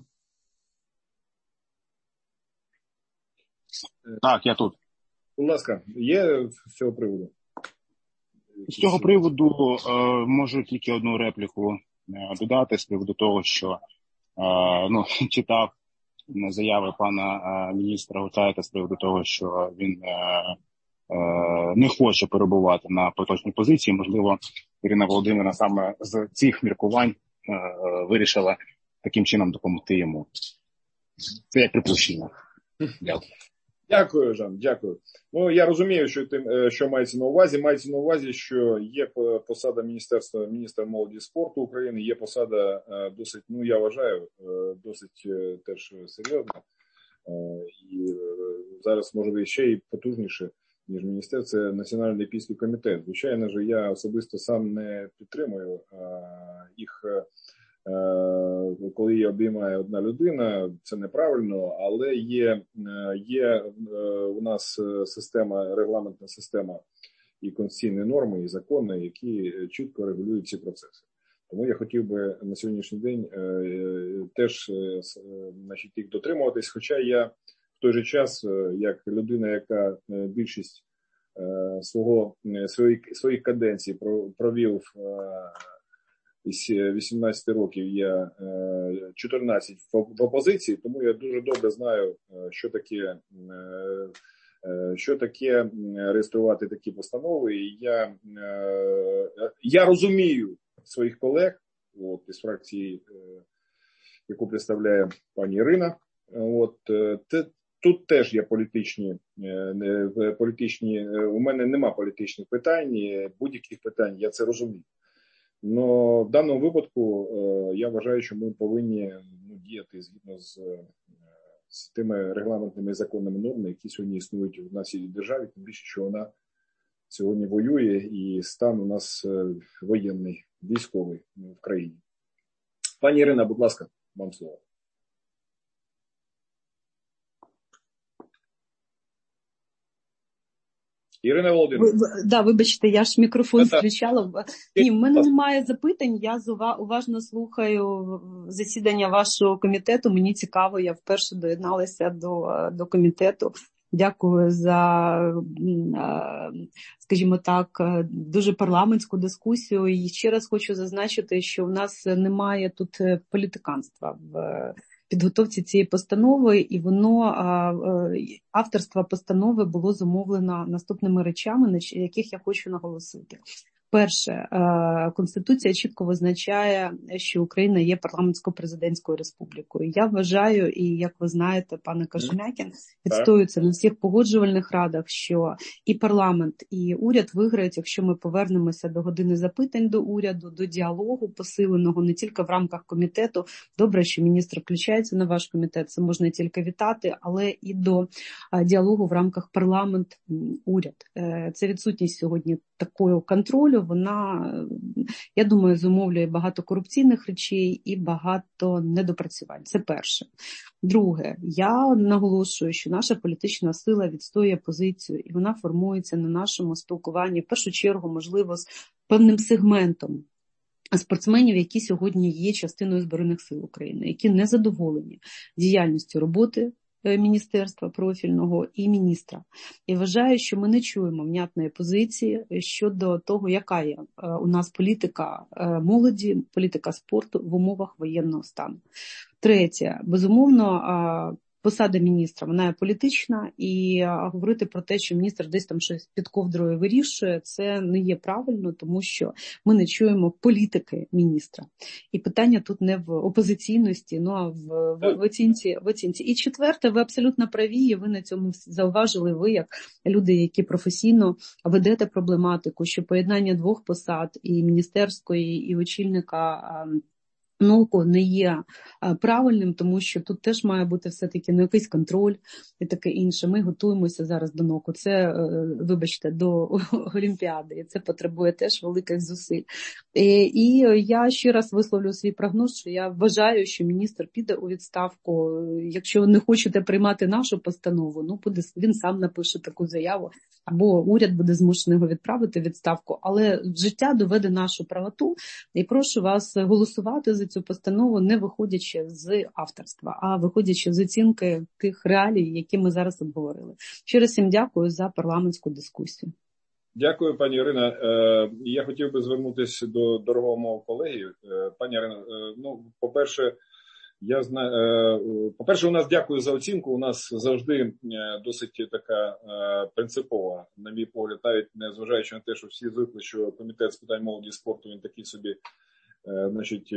Так, я тут. Будь ласка, є з цього приводу? З цього приводу е, можу тільки одну репліку е, додати з приводу того, що е, ну, читав заяви пана е, міністра Гуцайта з приводу того, що він е, е, не хоче перебувати на поточній позиції. Можливо, Ірина Володимирівна саме з цих міркувань е, вирішила таким чином допомогти йому. Це як припущення. Дякую. Дякую, Жан, дякую. Ну, я розумію, що тим, що мається на увазі. Мається на увазі, що є посада міністерства, міністра молоді і спорту України, є посада досить, ну, я вважаю, досить теж серйозна. І зараз, може, ще і потужніше, ніж міністерство, це Національний олімпійський комітет. Звичайно ж, я особисто сам не підтримую їх коли її обіймає одна людина, це неправильно, але є, є у нас система, регламентна система і конституційні норми, і закони, які чітко регулюють ці процеси. Тому я хотів би на сьогоднішній день теж, значить, їх дотримуватись, хоча я в той же час, як людина, яка більшість свого, своїх, своїх каденцій провів із вісімнадцяти років, я чотирнадцять в опозиції, тому я дуже добре знаю, що таке, що таке реєструвати такі постанови. І я, я розумію своїх колег от, із фракції, яку представляє пані Ірина. От, те, тут теж є політичні, політичні, у мене нема політичних питань, будь-яких питань, я це розумію. Но в даному випадку я вважаю, що ми повинні ну, діяти згідно з, з тими регламентними і законними нормами, які сьогодні існують в нашій державі, тим більше, що вона сьогодні воює і стан у нас воєнний, військовий в країні. Пані Ірина, будь ласка, вам слово. Ірина Володимирівна. Ви, да, вибачте, я ж мікрофон включала. Ні, в мене немає запитань, я уважно слухаю засідання вашого комітету, мені цікаво, я вперше доєдналася до, до комітету. Дякую за, скажімо так, дуже парламентську дискусію. І ще раз хочу зазначити, що в нас немає тут політиканства в підготовці цієї постанови, і воно, авторство постанови було зумовлено наступними речами, на яких я хочу наголосити. Перше, Конституція чітко визначає, що Україна є парламентсько-президентською республікою. Я вважаю, і як ви знаєте, пане Кожем'якін, відстоюється на всіх погоджувальних радах, що і парламент, і уряд виграють, якщо ми повернемося до години запитань до уряду, до діалогу посиленого не тільки в рамках комітету. Добре, що міністр включається на ваш комітет, це можна тільки вітати, але і до діалогу в рамках парламент-уряд. Це відсутність сьогодні такого контролю, вона, я думаю, зумовлює багато корупційних речей і багато недопрацювань. Це перше. Друге, я наголошую, що наша політична сила відстоює позицію, і вона формується на нашому спілкуванні, в першу чергу, можливо, з певним сегментом спортсменів, які сьогодні є частиною Збройних сил України, які не задоволені діяльністю роботи міністерства профільного і міністра. І вважаю, що ми не чуємо внятної позиції щодо того, яка є у нас політика молоді, політика спорту в умовах воєнного стану. Третє, безумовно, посада міністра, вона є політична, і говорити про те, що міністр десь там щось під ковдрою вирішує, це не є правильно, тому що ми не чуємо політики міністра. І питання тут не в опозиційності, ну а в, в, в, оцінці, в оцінці. І четверте, ви абсолютно праві, і ви на цьому зауважили, ви як люди, які професійно ведете проблематику, що поєднання двох посад, і міністерської, і очільника НОКу не є правильним, тому що тут теж має бути все-таки не якийсь контроль і таке інше. Ми готуємося зараз до НОКу. Це, вибачте, до Олімпіади. І це потребує теж великих зусиль. І, і я ще раз висловлю свій прогноз, що я вважаю, що міністр піде у відставку. Якщо ви не хочете приймати нашу постанову, ну буде, він сам напише таку заяву, або уряд буде змушений його відправити в відставку. Але життя доведе нашу правоту. І прошу вас голосувати за цю постанову, не виходячи з авторства, а виходячи з оцінки тих реалій, які ми зараз обговорили. Ще раз всім дякую за парламентську дискусію. Дякую, пані Ірина. Я хотів би звернутися до дорогого мого колеги. Пані Ірина, ну, по-перше, я знаю, по-перше, у нас дякую за оцінку. У нас завжди досить така принципова, на мій погляд, навіть не зважаючи на те, що всі звикли, що комітет з питань молоді і спорту, він такий собі, значить,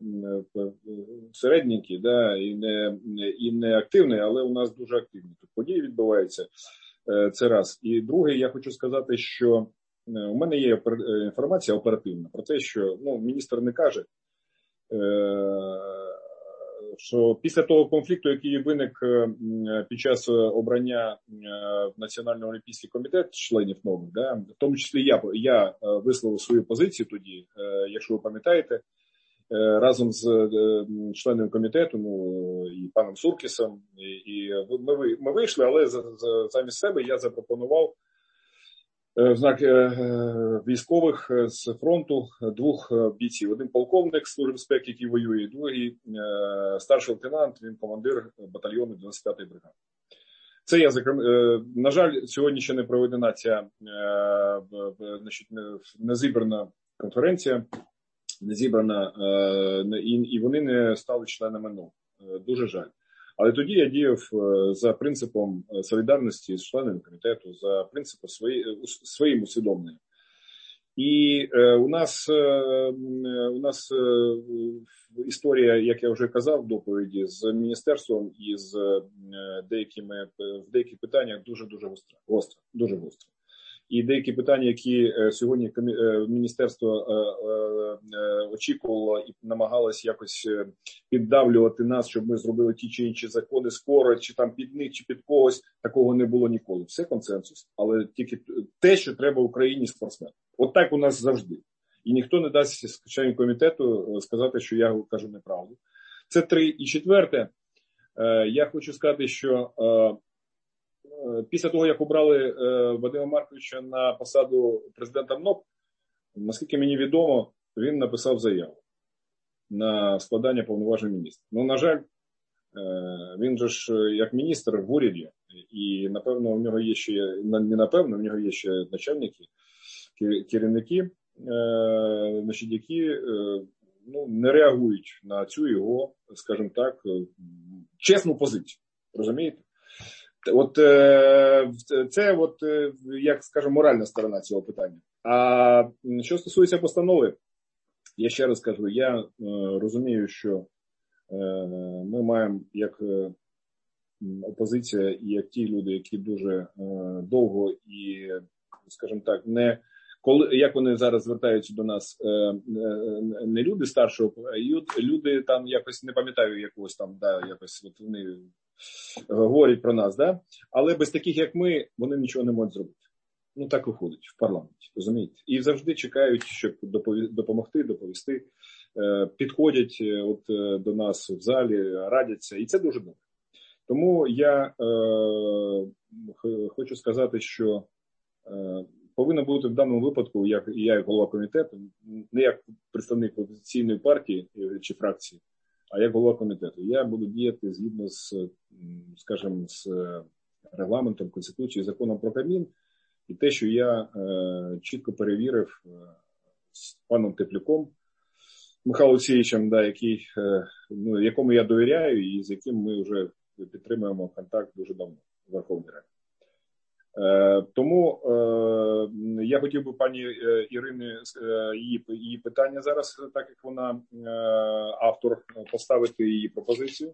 середненький, да, і не, і не активний, але у нас дуже активні тут події відбуваються. Це раз. І друге, я хочу сказати, що у мене є інформація оперативна про те, що, ну, міністр не каже, що після того конфлікту, який виник під час обрання в Національний олімпійський комітет членів НОКу, да, в тому числі я, я висловив свою позицію тоді, якщо ви пам'ятаєте, разом з членом комітету, ну, і паном Суркісом, і, і ми, ми вийшли, але замість себе я запропонував в знак військових з фронту двох бійців. Один полковник Служби безпеки, який воює, другий старший лейтенант, він командир батальйону дев'яносто п'ятої бригади. Це я, на жаль, сьогодні ще не проведена ця, значить, не зібрана конференція, не зібрана, і вони не стали членами НО. Дуже жаль. Але тоді я діяв за принципом солідарності з членами комітету, за принципом свої, своїм усвідомленням. І у нас, у нас історія, як я вже казав в доповіді, з міністерством і з деякими, в деяких питаннях дуже-дуже гостра, гостра, дуже гостра. І деякі питання, які сьогодні міністерство очікувало і намагалось якось піддавлювати нас, щоб ми зробили ті чи інші закони скоро, чи там під них, чи під когось, такого не було ніколи. Все консенсус, але тільки те, що треба Україні спортсменам. От так у нас завжди. І ніхто не дасть членам комітету сказати, що я кажу неправду. Це три. І четверте, я хочу сказати, що після того, як обрали Вадима Марковича на посаду президента МНОП, наскільки мені відомо, він написав заяву на складання повноважень міністра. Ну, на жаль, він же ж як міністр в уряді, і, напевно, у нього є ще, не напевно, у нього є ще начальники, керівники, значить, які ну, не реагують на цю його, скажімо так, чесну позицію. Розумієте? От це, от, як скажемо, моральна сторона цього питання. А що стосується постанови, я ще раз кажу, я розумію, що ми маємо як опозиція і як ті люди, які дуже довго і, скажімо так, не коли, як вони зараз звертаються до нас, не люди старшого, а люди там якось, не пам'ятаю якогось там, да, якось от вони говорять про нас, да? Але без таких, як ми, вони нічого не можуть зробити. Ну, так виходить в парламенті, розумієте? І завжди чекають, щоб допомогти, доповісти, підходять от до нас в залі, радяться, і це дуже добре. Тому я е, хочу сказати, що е, повинно бути в даному випадку, як я, як голова комітету, не як представник опозиційної партії чи фракції, а як голова комітету. Я буду діяти згідно з, скажімо, з регламентом, Конституцією, законом про Кабмін, і те, що я е, чітко перевірив е, з паном Теплюком, Михайлом Олексійовичем, да, який, е, ну, якому я довіряю і з яким ми вже підтримуємо контакт дуже давно в Верховній Раді. Е, тому е, я хотів би пані Ірини її, її питання зараз, так як вона е, автор, поставити її пропозицію.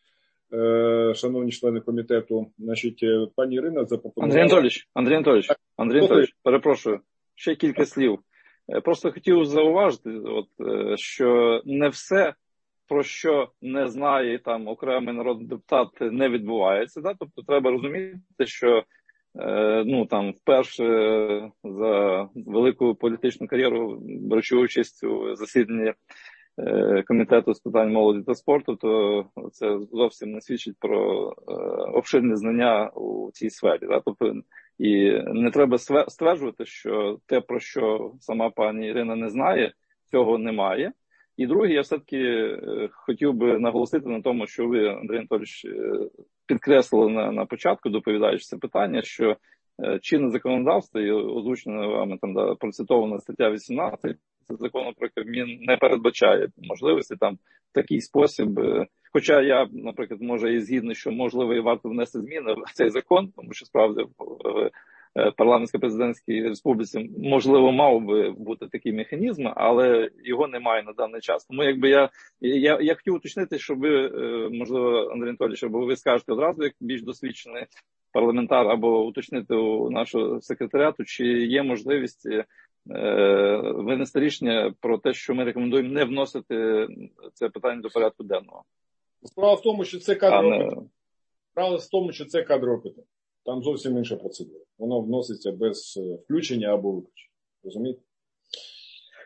Е, шановні члени комітету, значить, пані Ірина запропонувала... Андрій Анатолійович, Андрій Анатолійович, Андрій Анатолійович, перепрошую, ще кілька слів. Просто хотів зауважити, от, що не все, про що не знає там окремий народний депутат, не відбувається. Да? Тобто треба розуміти, що е, ну, там, вперше за велику політичну кар'єру, беручи участь у засіданні е, Комітету з питань молоді та спорту, то це зовсім не свідчить про е, обширні знання у цій сфері. Да? Тобто, і не треба стверджувати, що те, про що сама пані Ірина не знає, цього немає. І друге, я все-таки хотів би наголосити на тому, що ви, Андрій Анатолійович, підкреслили на, на початку, доповідаючи це питання, що чинне законодавство, і озвучено вами там да, процитована стаття вісімнадцять, це закону про Кабмін не передбачає можливості там в такий спосіб. Хоча я, наприклад, може і згідний, що можливо і варто внести зміни в цей закон, тому що справді в парламентсько-президентській республіці можливо мав би бути такий механізм, але його немає на даний час. Тому якби я, я, я хотів уточнити, щоб ви, можливо, Андрій Анатолійович, або ви скажете одразу, як більш досвідчений парламентар, або уточнити у нашого секретаріату, чи є можливість е, винести рішення про те, що ми рекомендуємо не вносити це питання до порядку денного. Справа в тому, що це кадрове питання. Справа в тому, що це кадрове питання. Там зовсім інша процедура. Воно вноситься без включення або виключення. Розумієте?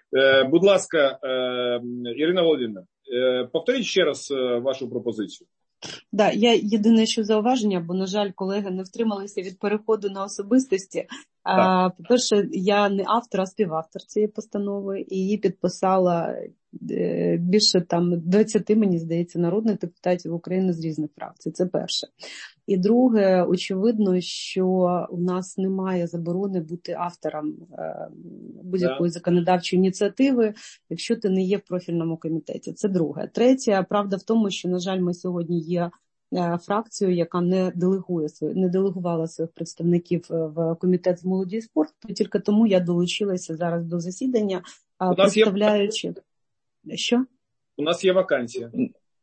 Будь ласка, Ірина Володимирівна, повторіть ще раз вашу пропозицію. Да, я єдине, що зауваження, бо, на жаль, колеги не втрималися від переходу на особистості. А, по-перше, я не автор, а співавтор цієї постанови, і її підписала більше там двадцять, мені здається, народних депутатів України з різних фракцій. Це перше. І друге, очевидно, що у нас немає заборони бути автором будь-якої законодавчої ініціативи, якщо ти не є в профільному комітеті. Це друге. Третє, правда в тому, що, на жаль, ми сьогодні є фракцією, яка не делегує не делегувала своїх представників в комітет з молоді і спорту. Тільки тому я долучилася зараз до засідання, представляючи... Є... Що? У нас є вакансія.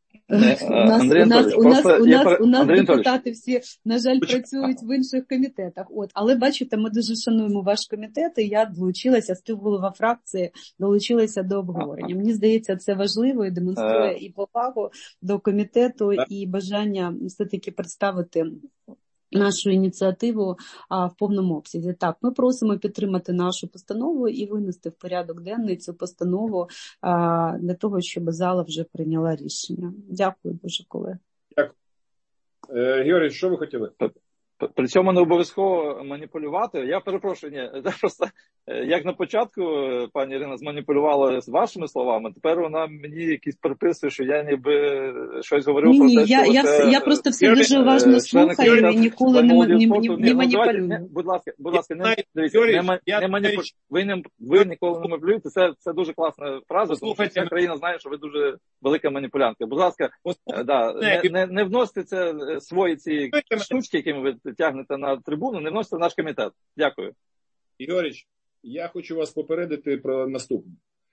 У нас депутати всі, на жаль, працюють в інших комітетах. От, але бачите, ми дуже шануємо ваш комітет, і я долучилася, співголова фракції, долучилася до обговорення. Мені здається, це важливо і демонструє і повагу до комітету, і бажання все-таки представити нашу ініціативу а, в повному обсязі. Так, ми просимо підтримати нашу постанову і винести в порядок денний цю постанову а, для того, щоб зала вже прийняла рішення. Дякую дуже, колеги. Дякую. Е, Георгій, що ви хотіли? При цьому не обов'язково маніпулювати. Я перепрошую, ні, просто як на початку пані Ірина зманіпулювала з вашими словами, тепер вона мені якісь приписує, що я ніби щось говорив ні, про ні, те, я, що я, це... я просто все дуже уважно слухаю і ніколи не, не, не, не маніпулюю. Не, будь ласка, будь ласка, не, дивіться, не, не, не маніпулюйте. Ви, не, ви ніколи не маніпулюєте. Це, це дуже класна фраза, тому що вся країна знає, що ви дуже велика маніпулянтка. Будь ласка, да, не, не, не вносите це свої ці штучки, якими ви тягнете на трибуну, не вносите в наш комітет. Дякую. Ігоріч, я хочу вас попередити про наступне.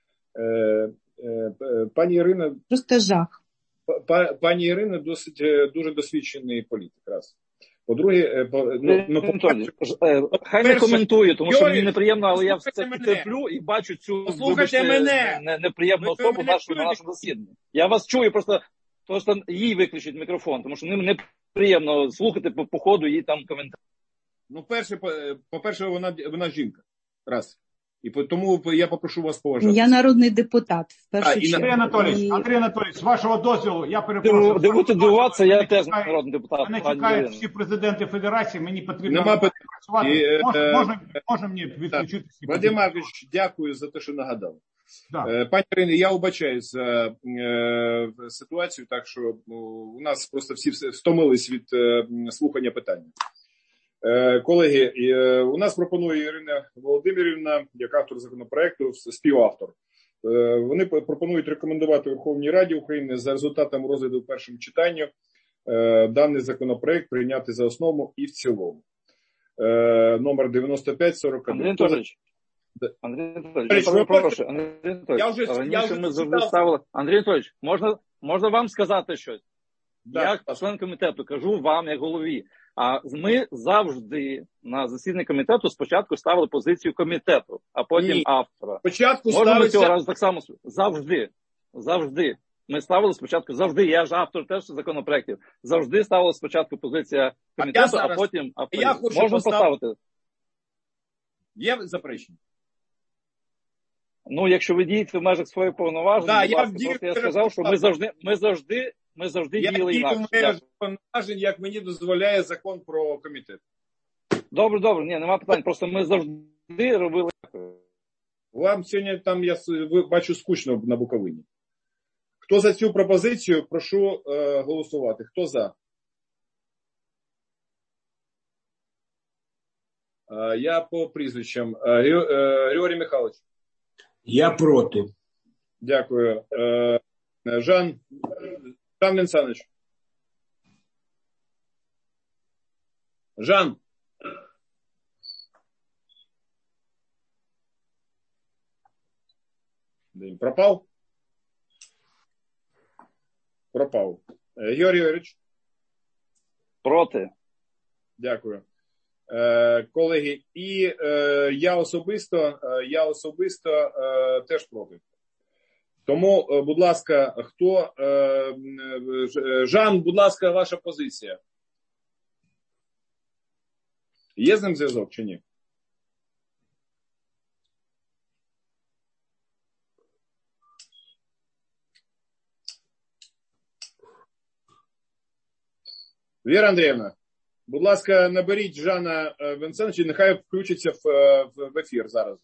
Е, е, пані Ірина... Просто жах. Па, пані Ірина досить дуже досвідчений політик. Раз. По-друге, по, ну, ну, по хай не коментує, тому що мені неприємно, але я все терплю і бачу цю вибачте, мене. Не, неприємну особу нашу, на нашому засіданні. Я вас чую, просто, просто їй виключить мікрофон, тому що ним неприємно слухати по, по ходу її там коментарі. Ну, перше, по-перше, вона, вона жінка. Раз. І тому я попрошу вас поважати. Я народний депутат. В першу а, чергу. Андрій Анатолійович, і... Андрій Анатолійович, з вашого дозволу, я перепрошую. Не будете дивуватися, я теж народний депутат. Мене чекають всі президенти федерації, мені потрібно Нема працювати. І, Можна, можна, можна мені відключити? Вадим Маркович, дякую за те, що нагадали. Да. Пані Ірині, я вибачаюсь за е, ситуацію, так що ну, у нас просто всі втомились від е, слухання питання. Колеги, у нас пропонує Ірина Володимирівна, як автор законопроекту, співавтор. Вони пропонують рекомендувати Верховній Раді України за результатом розгляду в першому читанні даний законопроект прийняти за основу і в цілому. Номер дев'яносто п'ять сорок один. Андрій Анатолійович, Андрій Анатолійович, я перепрошую. Андрій Анатолійович, раніше ми завжди ставили... Андрій Анатолійович, можна, можна вам сказати щось? Да. Як член комітету, кажу вам, як голові. А ми завжди на засіданні комітету спочатку ставили позицію комітету, а потім Ні. автора. Спочатку Можемо ставиться... цього разу так само завжди. Завжди. Ми ставили спочатку, завжди, я ж автор теж законопроєктів, завжди ставила спочатку позиція комітету, а, зараз... а потім... А я хочу можемо постав... поставити. Є заперечення? Ну, якщо ви дієте в межах своїх повноважень, да, будь я, ласка, дію... я сказав, що ми завжди, ми завжди, ми завжди я діяли інакше. Я дію в межах повноважень, як мені дозволяє закон про комітет. Добре, добре, ні, нема питань, просто ми завжди робили. Вам сьогодні там, я бачу, скучно на Буковині. Хто за цю пропозицію, прошу е, голосувати. Хто за? Е, я по прізвищам. Е, е, Григорій Михайлович. Я проти. Дякую. Е, Жан, Жан Венсанович. Жан. Пропав? Пропав. Георгій Юрійович. Проти. Дякую. Е, колеги, і е, я особисто, е, я особисто е, теж проти. Тому, е, будь ласка, хто... Е, Жан, будь ласка, ваша позиція. Є з ним зв'язок чи ні? Віра Андріївна, будь ласка, наберіть Жана Венсеновича, нехай включиться в, в ефір зараз.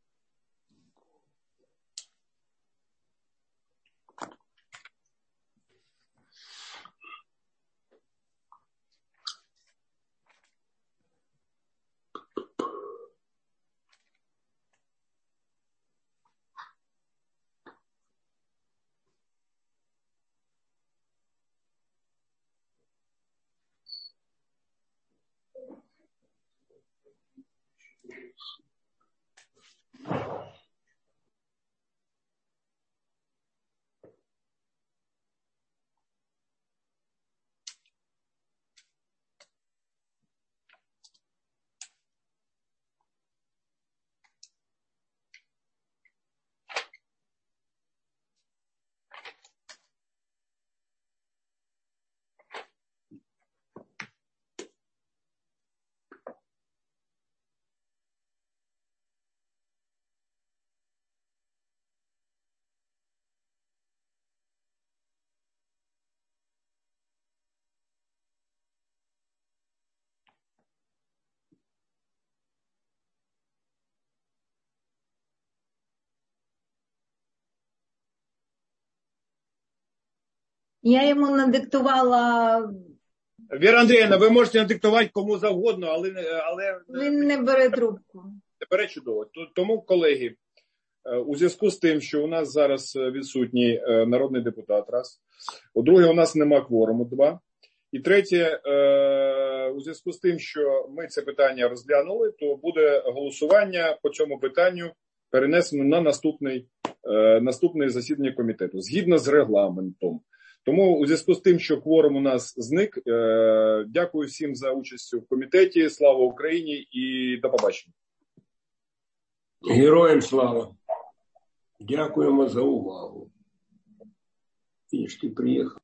Я йому надиктувала. Віра Андріївна, ви можете надиктувати кому завгодно, але... але... Він не бере трубку. Не бере, чудово. Тому, колеги, у зв'язку з тим, що у нас зараз відсутній народний депутат, раз. По-друге, у нас нема кворуму, два. І третє, у зв'язку з тим, що ми це питання розглянули, то буде голосування по цьому питанню перенесено на наступний, наступне засідання комітету, згідно з регламентом. Тому у зв'язку з тим, що кворум у нас зник, дякую всім за участь в комітеті, слава Україні і до побачення. Героям слава. Дякуємо за увагу. І ж ти приїхав.